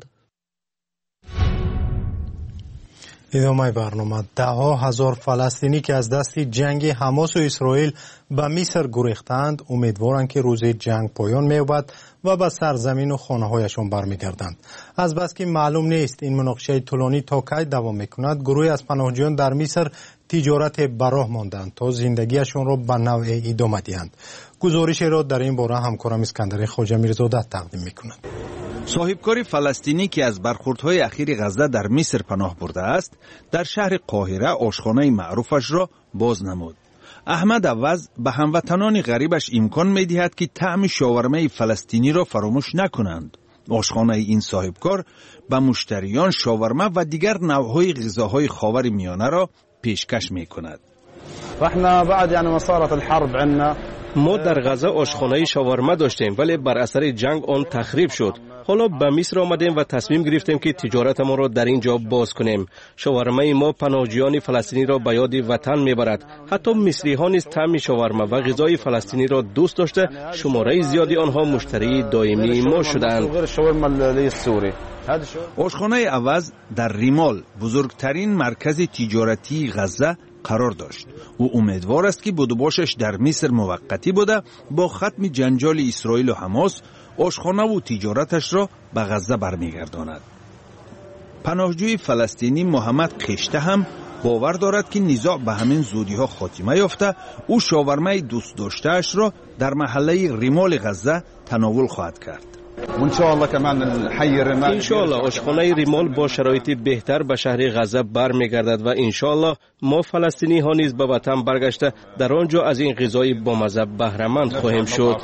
идомаи барнома. даҳо ҳазор фаластинӣ ки аз дасти ҷанги ҳамосу исроил ба миср гурехтанд умедворанд ки рӯзи ҷанг поён меёбад ва ба сарзамину хонаҳояшон бармегарданд. азбаски маълум нест ин муноқишаи тӯлонӣ то кай давом мекунад, гурӯҳе аз паноҳҷӯён дар миср тиҷорате ба роҳ монданд то зиндагиашонро ба навъе идома диҳанд. гузоришеро дар ин бора ҳамкорам искандари хоҷамирзода тақдим мекунад. صاحبکاری فلسطینی که از برخوردهای اخیر غزه در مصر پناه برده است در شهر قاهره آشخانه معروفش را باز نمود. احمد عوض به هموطنان غریبش امکان می‌دهد که طعم شاورمه فلسطینی را فراموش نکنند. آشخانه این صاحبکار به مشتریان شاورمه و دیگر نوعهای غذاهای خاور میانه را پیشکش می‌کند. فاحنا بعد يعني ما صارت الحرب عندنا ما در غزه آشخانه شاورما داشتیم ولی بر اثر جنگ آن تخریب شد. حالا به مصر آمدیم و تصمیم گرفتیم که تجارتمان را در اینجا باز کنیم. شاورمای ما پناهجویان فلسطینی را به یاد وطن میبرد. حتی مصری ها نیز طعم شاورما و غذای فلسطینی را دوست داشته شماره زیادی آنها مشتری دائمی ما شدند. آشخانه عوض در ریمال بزرگترین مرکز تجارتی غزه قرار داشت. او امیدوار است که بدوباشش در مصر موقتی بوده با ختم جنجال اسرائیل و حماس آشخانه و تجارتش را به غزه برمیگرداند. پناهجوی فلسطینی محمد قشته هم باور دارد که نزاع به همین زودی ها خاتمه یافته او شاورمه دوست داشتهش را در محله ریمال غزه تناول خواهد کرد. انشاءالله آشخانه ریمال با شرایط بهتر به شهر غزه برمیگردد و انشاءالله ما فلسطینی ها نیز به وطن برگشته در آنجا از این غذای بامزه بهره‌مند خواهیم شد.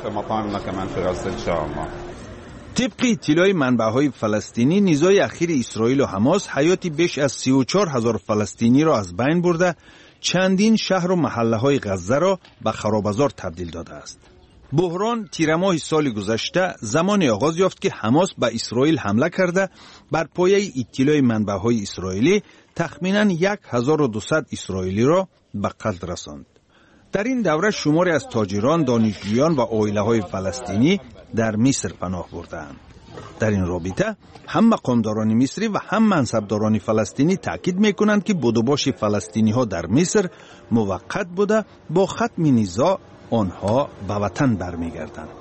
طبق اطلاع منبع‌های فلسطینی نزاع اخیر اسرائیل و حماس حیات بیش از سی و چهار هزار فلسطینی را از بین برده چندین شهر و محله‌های غزه را به خرابازار تبدیل داده است. بحران تیر ماه سال گذشته زمان آغاز یافت که حماس به اسرائیل حمله کرده بر پایه اطلاع منبع‌های اسرائیلی تخمیناً هزار و دویست اسرائیلی را به قتل رساند. در این دوره شماری از تاجران، دانشجویان و عائله‌های فلسطینی در مصر پناه بردند. در این رابطه هم مقامداران مصری و هم منصبداران فلسطینی تاکید می‌کنند که بدوباش فلسطینی‌ها در مصر موقت بوده با ختم نزاع آنها به وطن برمیگردند.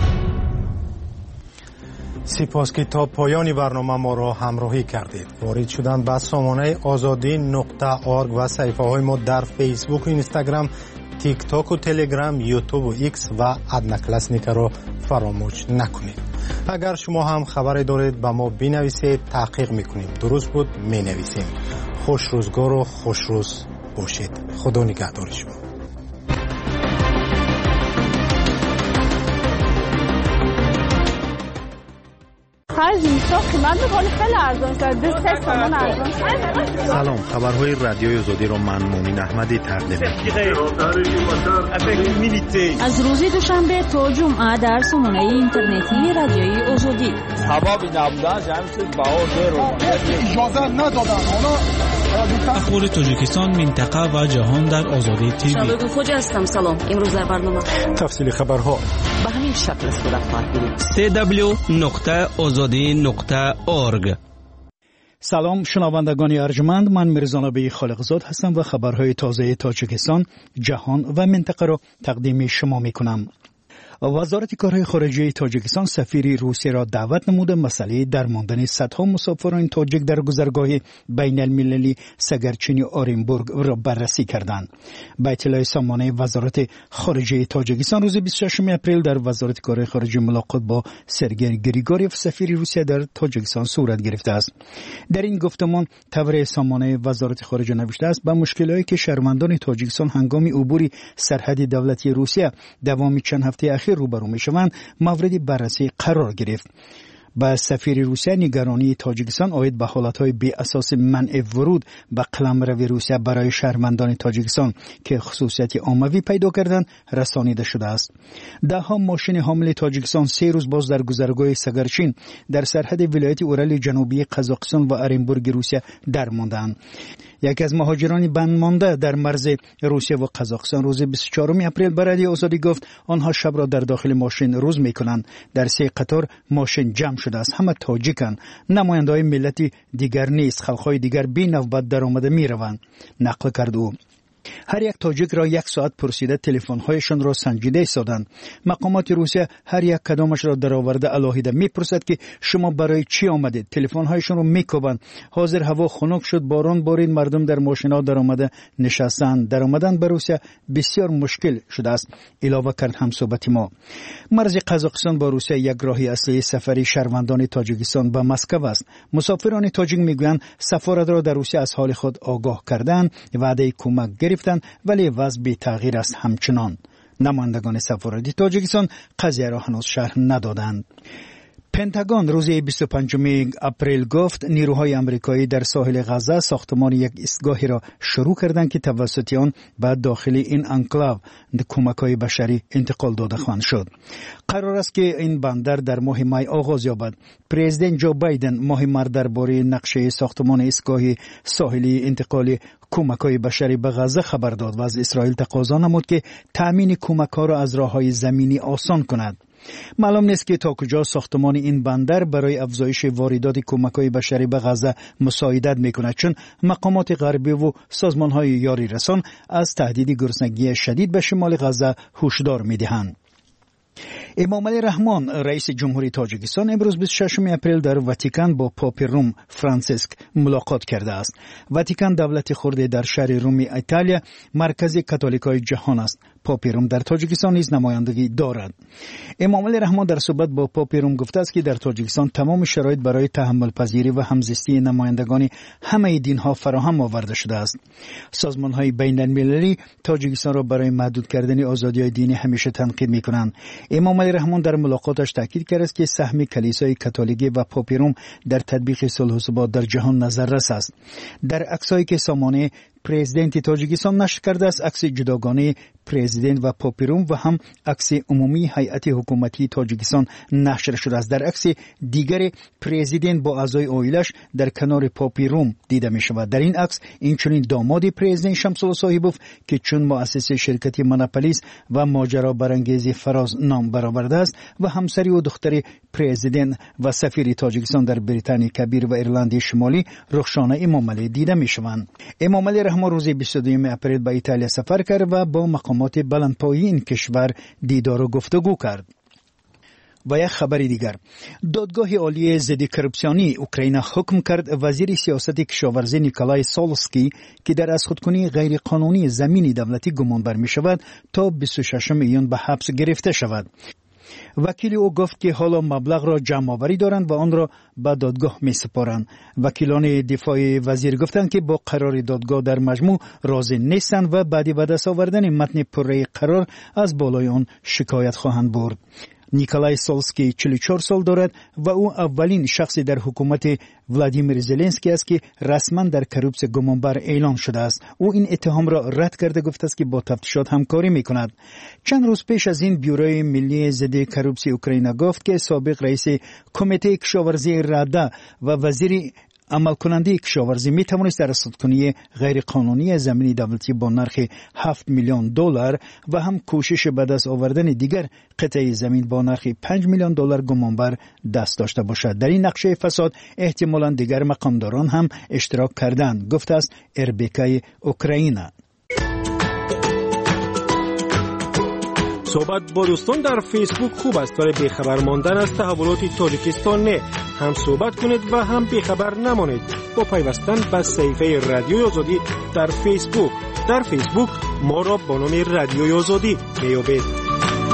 سپاس که تا پایان برنامه ما را همراهی کردید. وارد شدن به سامانه آزادی نقطه آرگ و صفحه های ما در فیسبوک و اینستاگرام، تیک تاک و تلگرام، یوتیوب و ایکس و ادنا کلاسنیک را فراموش نکنید. اگر شما هم خبری دارید به ما بنویسید، تحقیق میکنیم. درست بود مینویسیم. خوش روزگار و خوش روز باشید. خدا نگهدار شما. سلام، خبرهای رادیوی آزادی را من مومین احمدی تقدیم می‌کنم. از روز دوشنبه تا جمعه در سامانه اینترنتی رادیوی آزادی. سبب نبودن جمعیت باور رو اجازه ندادن. اونا اخبار تاجیکستان، منطقه و جهان در آزادی تیوی. شباب خوج هستم. سلام. امروز در برنامه تفصیل خبرها به همین شکل صورت خواهد گرفت. سی دبلیو نقطه آزادی نقطه اورگ. سلام شنوندگان ارجمند، من میرزا نبی خالقزاد هستم و خبرهای تازه تاجیکستان، جهان و منطقه را تقدیم شما میکنم. وزارت کارهای خارجه تاجیکستان سفیر روسیه را دعوت نموده مسئله درماندن صدها مسافران تاجیک در گذرگاه بین المللی سگرچینی آرنبورگ را بررسی کردند. با اطلاع سامانه وزارت خارجه تاجیکستان روز بیست و ششم اپریل در وزارت کارهای خارجه ملاقات با سرگئی گریگوریف سفیر روسیه در تاجیکستان صورت گرفته است. در این گفتمان تبر سامانه وزارت خارجه نوشته است با مشکلاتی که شهروندان تاجیکستان هنگام عبور سرحد دولتی روسیه دوام چند هفته اخیر روبرو میشوند مورد بررسی قرار گرفت. با سفیر روسیه نگرانی تاجیکستان آید به حالتهای بی اساس منع ورود به قلمرو روسیه برای شهروندان تاجیکستان که خصوصیت عمومی پیدا کردند رسانیده شده است. ده ها ماشین حامل تاجیکستان سه روز باز در گذرگاه سگرچین در سرحد ولایت اورال جنوبی قزاقستان و آرنبورگ روسیه درماندند. یکی از مهاجران بند مانده در مرز روسیه و قزاقستان روز بیست و چهارم اپریل به رادیو آزادی گفت آنها شب را در داخل ماشین روز میکنند. در سه قطار ماشین جمع شده است. همه تاجیکند. نماینده‌های ملتی دیگر نیست. خلق‌های دیگر بی نوبت در آمده میروند. نقل کرد او. هر یک تاجیک را یک ساعت پرسیده تلفن‌هایشان را سنجیده ایستادند. مقامات روسیه هر یک کدامش را درآورده علاهیده میپرسد که شما برای چی آمدید؟ تلفن‌هایشان را میکوبند. حاضر هوا خنک شد، باران بارید، مردم در ماشین‌ها درآمده نشستند. درآمدن به روسیه بسیار مشکل شده است. علاوه کرد همصحبت ما. مرز قزاقستان با روسیه یک راه اصلی سفری شهروندان تاجیکستان به مسکو است. مسافران تاجیک میگویند سفارت را در روسیه از حال خود آگاه کردند، وعده کمک گرفتن ولی وضع بی تغییر است همچنان. نمایندگان سفارت تاجیکستان قضیه را هنوز شرح ندادند. پنتاگون روز بیست و پنجم اپریل گفت نیروهای آمریکایی در ساحل غزه ساختمان یک ایستگاهی را شروع کردند که توسط آن به داخل این انکلاو کمک‌های بشری انتقال داده خواهند شد. قرار است که این بندر در ماه می آغاز یابد. پرزیدنت جو بایدن ماه مارچ درباره نقشه ساختمان ایستگاه ساحلی انتقال کمک‌های بشری به غزه خبر داد و از اسرائیل تقاضا نمود که تأمین کمک‌ها را از راه‌های زمینی آسان کند. معلوم نیست که تا کجا ساختمان این بندر برای افزایش واردات کمک‌های بشری به غزه مساعدت می‌کند، چون مقامات غربی و سازمان‌های یاری رسان از تهدید گرسنگی شدید به شمال غزه هشدار می‌دهند. امام علی رحمان رئیس جمهوری تاجیکستان امروز بیست و ششم اپریل در واتیکان با پاپ روم فرانسیسک ملاقات کرده است. واتیکان دولت خرد در شهر روم ایتالیا مرکز کاتولیکای جهان است. پاپ روم در تاجیکستان نیز نمایندگی دارد. امام علی رحمان در صحبت با پاپ روم گفته است که در تاجیکستان تمام شرایط برای تحمل پذیری و همزیستی نمایندگان همه دین‌ها فراهم آورده شده است. سازمان‌های بین‌المللی تاجیکستان را برای محدود کردن آزادی‌های دینی همیشه تنقید می‌کنند. امام علی رحمان در ملاقاتش تاکید کرد که سهم کلیسای کاتولیکی و پاپ روم در تطبیق صلح و ثبات در جهان نظررس است. در عکسایی که سامانه پرزیدنت تاجیکستان نشر کرده است، عکس جداگانه پرزیدنت و پاپ روم و هم عکس عمومی هیئت حکومتی تاجیکستان نشر شده است. در عکس دیگر پرزیدنت با اعضای عائله‌اش در کنار پاپ روم دیده می شود. در این عکس اینچنین داماد پرزیدنت شمس‌الله صاحبوف که چون مؤسس شرکت مونوپولیس و ماجرا برانگیز فراز نام برآورده است و همسری و دختر پرزیدنت و سفیر تاجیکستان در بریتانیا کبیر و ایرلند شمالی رخشانه امام علی دیده می شوند. امام علی رحمان روز بیست و دو اپریل به ایتالیا سفر کرد و با مقامات بلندپایه این کشور دیدار و گفتگو کرد. و یک خبر دیگر، دادگاه عالی ضد کورپسیونی اوکراین حکم کرد وزیر سیاست کشاورزی نیکولای سالسکی که در از خودکنی غیر قانونی زمین دولتی گمانبر می شود تا بیست و ششم ایون به حبس گرفته شود. وکیل او گفت که حالا مبلغ را جمع آوری دارند و آن را به دادگاه می سپارند. وکیلان دفاع وزیر گفتند که با قرار دادگاه در مجموع راضی نیستند و بعد به دست آوردن متن پره قرار از بالای آن شکایت خواهند برد. نیکولای سالسکی چهل و چهار سال دارد و او اولین شخصی در حکومت ولادیمیر زلنسکی است که رسما در کورپس گمانبر اعلام شده است. او این اتهام را رد کرده گفته است که با تفتیشات همکاری میکند. چند روز پیش از این بیوروی ملی ضد کورپسی اوکراین گفت که سابق رئیس کمیته کشاورزی رادا و وزیر عمل کننده کشاورزی می توانست در رصدکنی غیر قانونی زمین دولتی با نرخ هفت میلیون دلار و هم کوشش به دست آوردن دیگر قطعه زمین با نرخ پنج میلیون دلار گمانبر دست داشته باشد. در این نقشه فساد احتمالاً دیگر مقامداران هم اشتراک کردند، گفته است اربیکای اوکراینا. صحبت با دوستان در فیسبوک خوب است، ولی بیخبر ماندن از تحولات تاجیکستان نه. هم صحبت کنید و هم بیخبر نمانید با پیوستن به صفحه رادیوی آزادی در فیسبوک. در فیسبوک ما را با نام رادیوی آزادی میابید.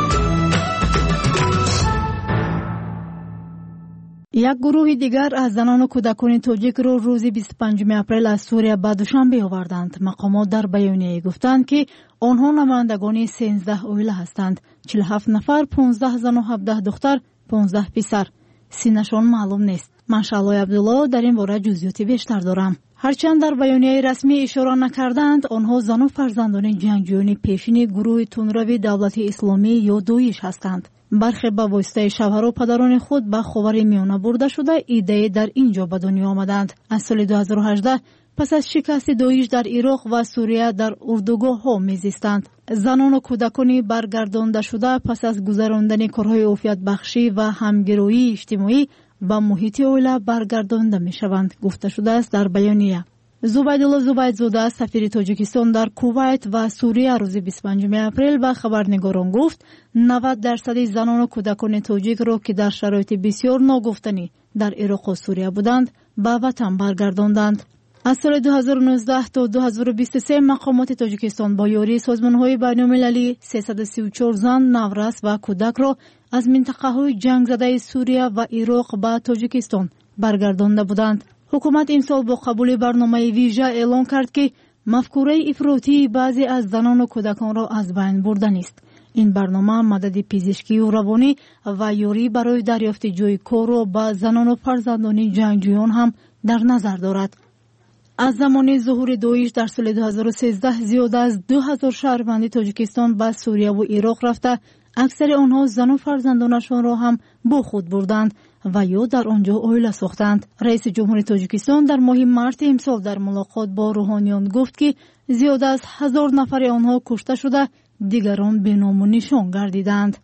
یک گروه دیگر از زنان و کودکان تاجیک رو روز بیست و پنجم اپریل از سوریه به دوشنبه آوردند. مقامات در بیانیه گفتند که آنها نمایندگان سیزده عائله هستند. چهل و هفت نفر، پانزده زن و هفده دختر، پانزده پسر. سینشان معلوم نیست. من شعلای عبدالله در این باره جزئیات بیشتر دارم. هرچند در بیانیه رسمی اشاره نکردند، آنها زن و فرزندان جنگجویان پیشین گروه تندروی دولت اسلامی یا دویش هستند. برخی به واسطه شوهر و پدران خود به خاور میانه برده شده ایده در اینجا به دنیا آمدند. از سال دو هزار و هجده پس از شکست داعش در عراق و سوریه در اردوگاه ها میزیستند. زنان و کودکانی برگردانده شده پس از گذراندن کارهای عافیت بخشی و همگرایی اجتماعی به محیط عائله برگردانده می شوند، گفته شده است در بیانیه. زبیدالله زبیدزاده سفیر تاجیکستان در کویت و سوریه روز بیست و پنجم اپریل به خبرنگاران گفت نود درصد زنان و کودکان تاجیک را که در شرایط بسیار ناگفتنی در عراق و سوریه بودند به وطن برگرداندند. از سال دو هزار و نوزده تا دو هزار و بیست و سه مقامات تاجیکستان با یاری سازمان‌های بین‌المللی سیصد و سی و چهار زن، نورس و کودک را از منطقه‌های جنگ زده سوریه و عراق به تاجیکستان برگردانده بودند. حکومت امسال با قبول برنامه ویژه اعلان کرد که مفکوره افراطی بعضی از زنان و کودکان را از بین بردن است. این برنامه مدد پزشکی و روانی و یاری برای دریافت جای کار را به زنان و فرزندان جنگجویان هم در نظر دارد. از زمان ظهور داعش در سال دو هزار و سیزده زیاده از دو هزار شهروند تاجیکستان به سوریه و عراق رفته، اکثر آنها زن و فرزندانشان را هم با خود بردند و یا در آنجا عائله ساختند. رئیس جمهور تاجیکستان در ماه مارس امسال در ملاقات با روحانیان گفت که زیاده از هزار نفر آنها کشته شده، دیگران بی نام و نشان گردیدند.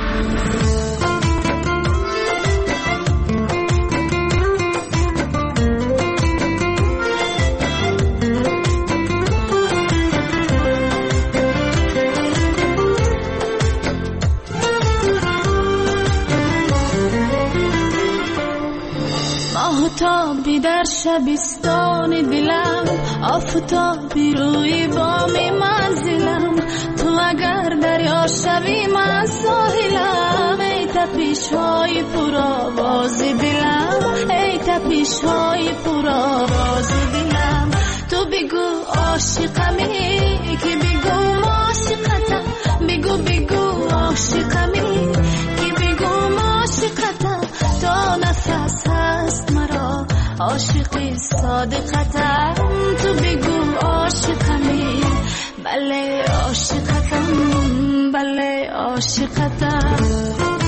آفتابی در شبستان دلم، آفتابی روی بام منزلم، تو اگر دریا شوی من ساحلم، ای تپش‌های پرآواز دلم، ای تپش‌های پرآواز دلم. تو بگو عاشقمی که بگو عاشقتم، بگو بگو عاشقمی که بگو عاشقتم، تا نفس هست مرا عاشقی صادقتم. تو بگو عاشقمی، بله عاشقتم، بله عاشقتم.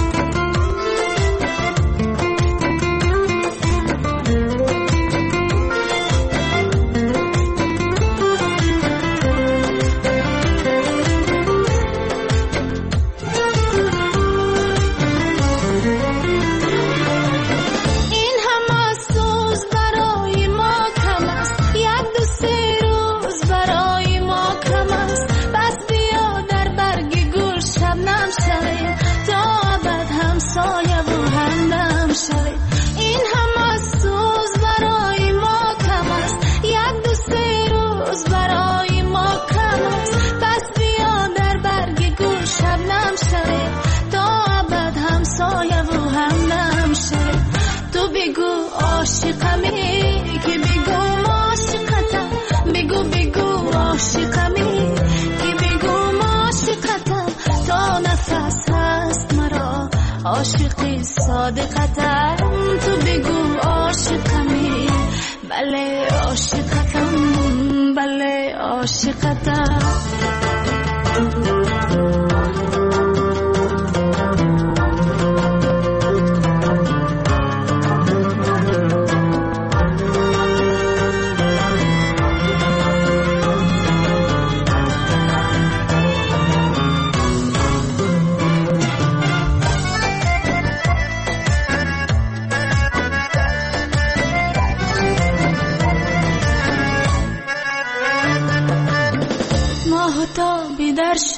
عاشقی صادقتم، تو بگو عاشقمی، بله عاشقتم، بله عاشقتم.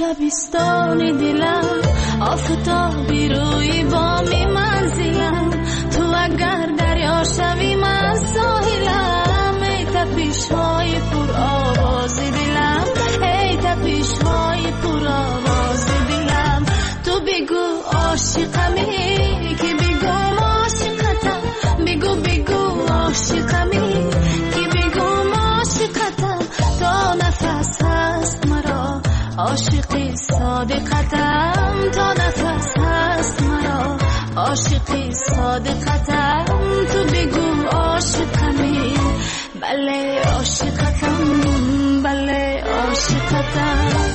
شبستان دلم آفتابی روی بامی منزلم تو اگر دریا شوی من ساحلم ای تپش های پر آواز دلم ای تپش های پر آواز دلم تو بگو عاشقمی که بگو عاشقتم بگو بگو عاشقمی که بگو عاشقتم تا نفس هست مرا عاشقی صادقتم تا نفس هست مرا عاشقی صادقتم تو بگو عاشقمی بله عاشقتم بله عاشقتم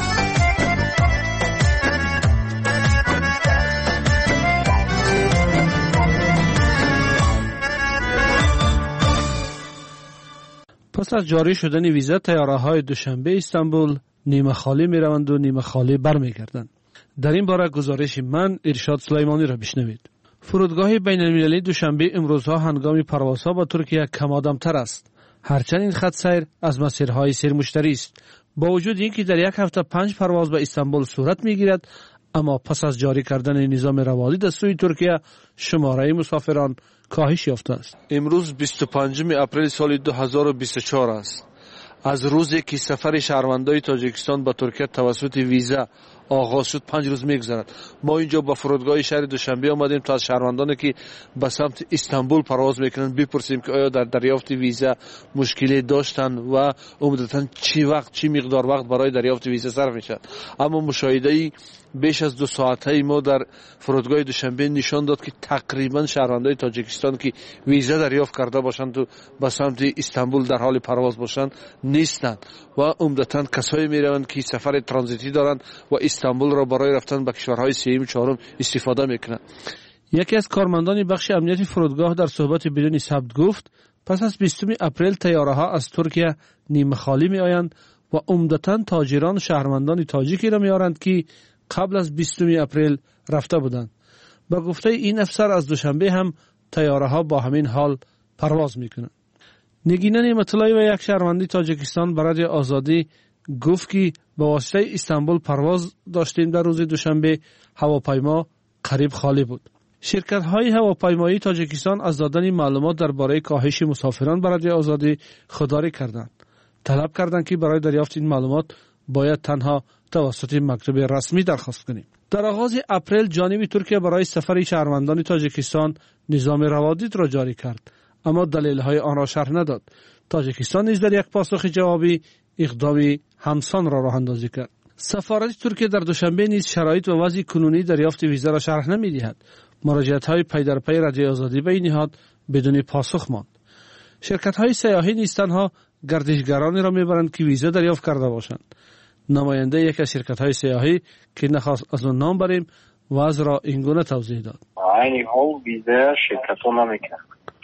پس از جاری شدن ویزا طیاره‌های دوشنبه استانبول نیمه خالی می‌روند و نیمه خالی برمیگردند. در این باره گزارش من ارشاد سلیمانی را بشنوید. فرودگاه بین‌المللی دوشنبه امروزها هنگام پروازها با ترکیه کم آدم‌تر است. هرچند این خط سیر از مسیرهای سیرمشتری است. با وجود اینکه در یک هفته پنج پرواز به استانبول صورت می‌گیرد، اما پس از جاری کردن نظام روادید از سوی ترکیه شماره مسافران کاهش یافته است. امروز بیست و پنجم اپریل سال دو هزار و بیست و چهار است. از روزی که سفر شهروندان تاجیکستان به ترکیه توسط ویزا آغاز شد پنج روز میگذرد. ما اینجا با فرودگاه شهر دوشنبه آمدیم تا از شهروندانی که به سمت استانبول پرواز میکنند بپرسیم که آیا در دریافت ویزا مشکلی داشتند و عمدتاً چی وقت چی مقدار وقت برای دریافت ویزا صرف میشد. اما مشاهده بیش از دو ساعته ما در فرودگاه دوشنبه نشان داد که تقریبا شهروندان تاجیکستان که ویزا دریافت کرده باشند و به سمت استانبول در حال پرواز باشند نیستند و عمدتاً کسایی میروند که سفر ترانزیتی دارند و استانبول را برای رفتن به کشورهای سوم و چهارم استفاده میکنند. یکی از کارمندان بخش امنیتی فرودگاه در صحبت بدون ثبت گفت پس از بیستم اپریل طیاره‌ها از ترکیه نیمه خالی می آیند و عمدتاً تاجران شهروندان تاجیکی را میارند که قبل از بیستم اپریل رفته بودند. با گفته این افسر از دوشنبه هم طیاره‌ها با همین حال پرواز میکنند. نگینه نعمت‌اللهی و یک شهروندی تاجیکستان برای آزادی گفت که به واسطه استانبول پرواز داشتیم در روز دوشنبه هواپیما قریب خالی بود. شرکت‌های هواپیمایی تاجیکستان از دادن معلومات درباره کاهش مسافران برای آزادی خودداری کردند. طلب کردند که برای دریافت این معلومات باید تنها توسط مکتوب رسمی درخواست کنیم. در آغاز اپریل جانب ترکیه برای سفر شهروندان تاجیکستان نظام روادید را جاری کرد، اما دلیل‌های آن را شرح نداد. تاجیکستان نیز در یک پاسخ جوابی اقدام همسان را راه اندازی کرد. سفارت ترکیه در دوشنبه نیز شرایط و وضع کنونی دریافت ویزا را شرح نمی‌دهد. مراجعت‌های پی در پی رادیو آزادی به این نهاد بدون پاسخ ماند. شرکت‌های سیاحی نیز تنها گردشگرانی را می‌برند که ویزا دریافت کرده باشند. نماینده یک از شرکت‌های سیاحی که نخواست از آن نام بریم وضع را اینگونه توضیح داد. این حال ویزا شرکت‌ها نمی‌کنند.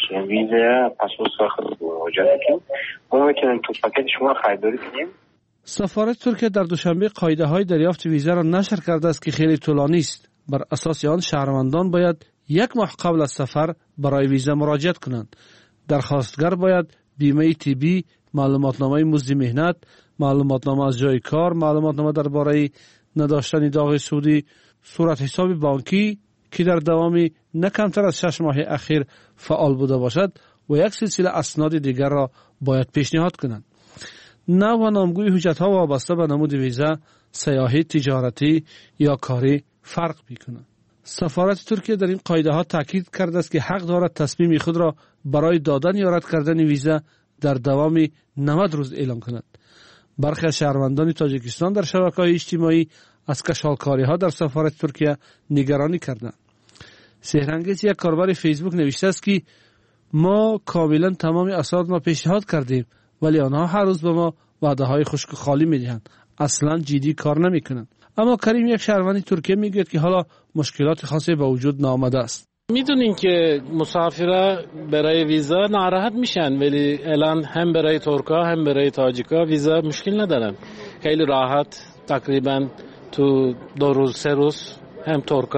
ویزا پاسپورت خود مراجعه کنیم. ما می‌تونیم تو پاکت شما خریداری کنیم. سفارت ترکیه در دوشنبه قاعده‌های دریافت ویزا را نشر کرده است که خیلی طولانی است. بر اساس آن شهروندان باید یک ماه قبل از سفر برای ویزا مراجعه کنند. درخواستگر باید بیمه طبی، معلوماتنامه مزد مهنت، معلوماتنامه از جای کار، معلوماتنامه درباره نداشتن داغ سودی، صورت حساب بانکی که در دوام نه کمتر از شش ماه اخیر فعال بوده باشد و یک سلسله اسناد دیگر را باید پیشنهاد کنند. نوع و نامگوی حجت‌ها وابسته به نمود ویزا سیاحی، تجارتی یا کاری فرق می‌کنند. سفارت ترکیه در این قاعده‌ها تاکید کرده است که حق دارد تصمیم خود را برای دادن یا رد کردن ویزا در دوام نود روز اعلام کند. برخی از شهروندان تاجیکستان در شبکه‌های اجتماعی از کشالکاری‌ها در سفارت ترکیه نگرانی کردند. سحرانگیز یک کاربر فیسبوک نوشته است که ما کاملا تمام اسناد را پیشنهاد کردیم ولی آنها هر روز به ما وعده‌های خشک و خالی می‌دهند. اصلاً جدی کار نمی‌کنند. اما کریم یک شهروند ترکیه میگوید که حالا مشکلات خاصی به وجود نآمده است. میدونین که مسافرها برای ویزا ناراحت میشن ولی الان هم برای ترکا هم برای تاجیکا ویزا مشکل ندارن. خیلی راحت تقریبا تو دو روز سه روز هم ترکا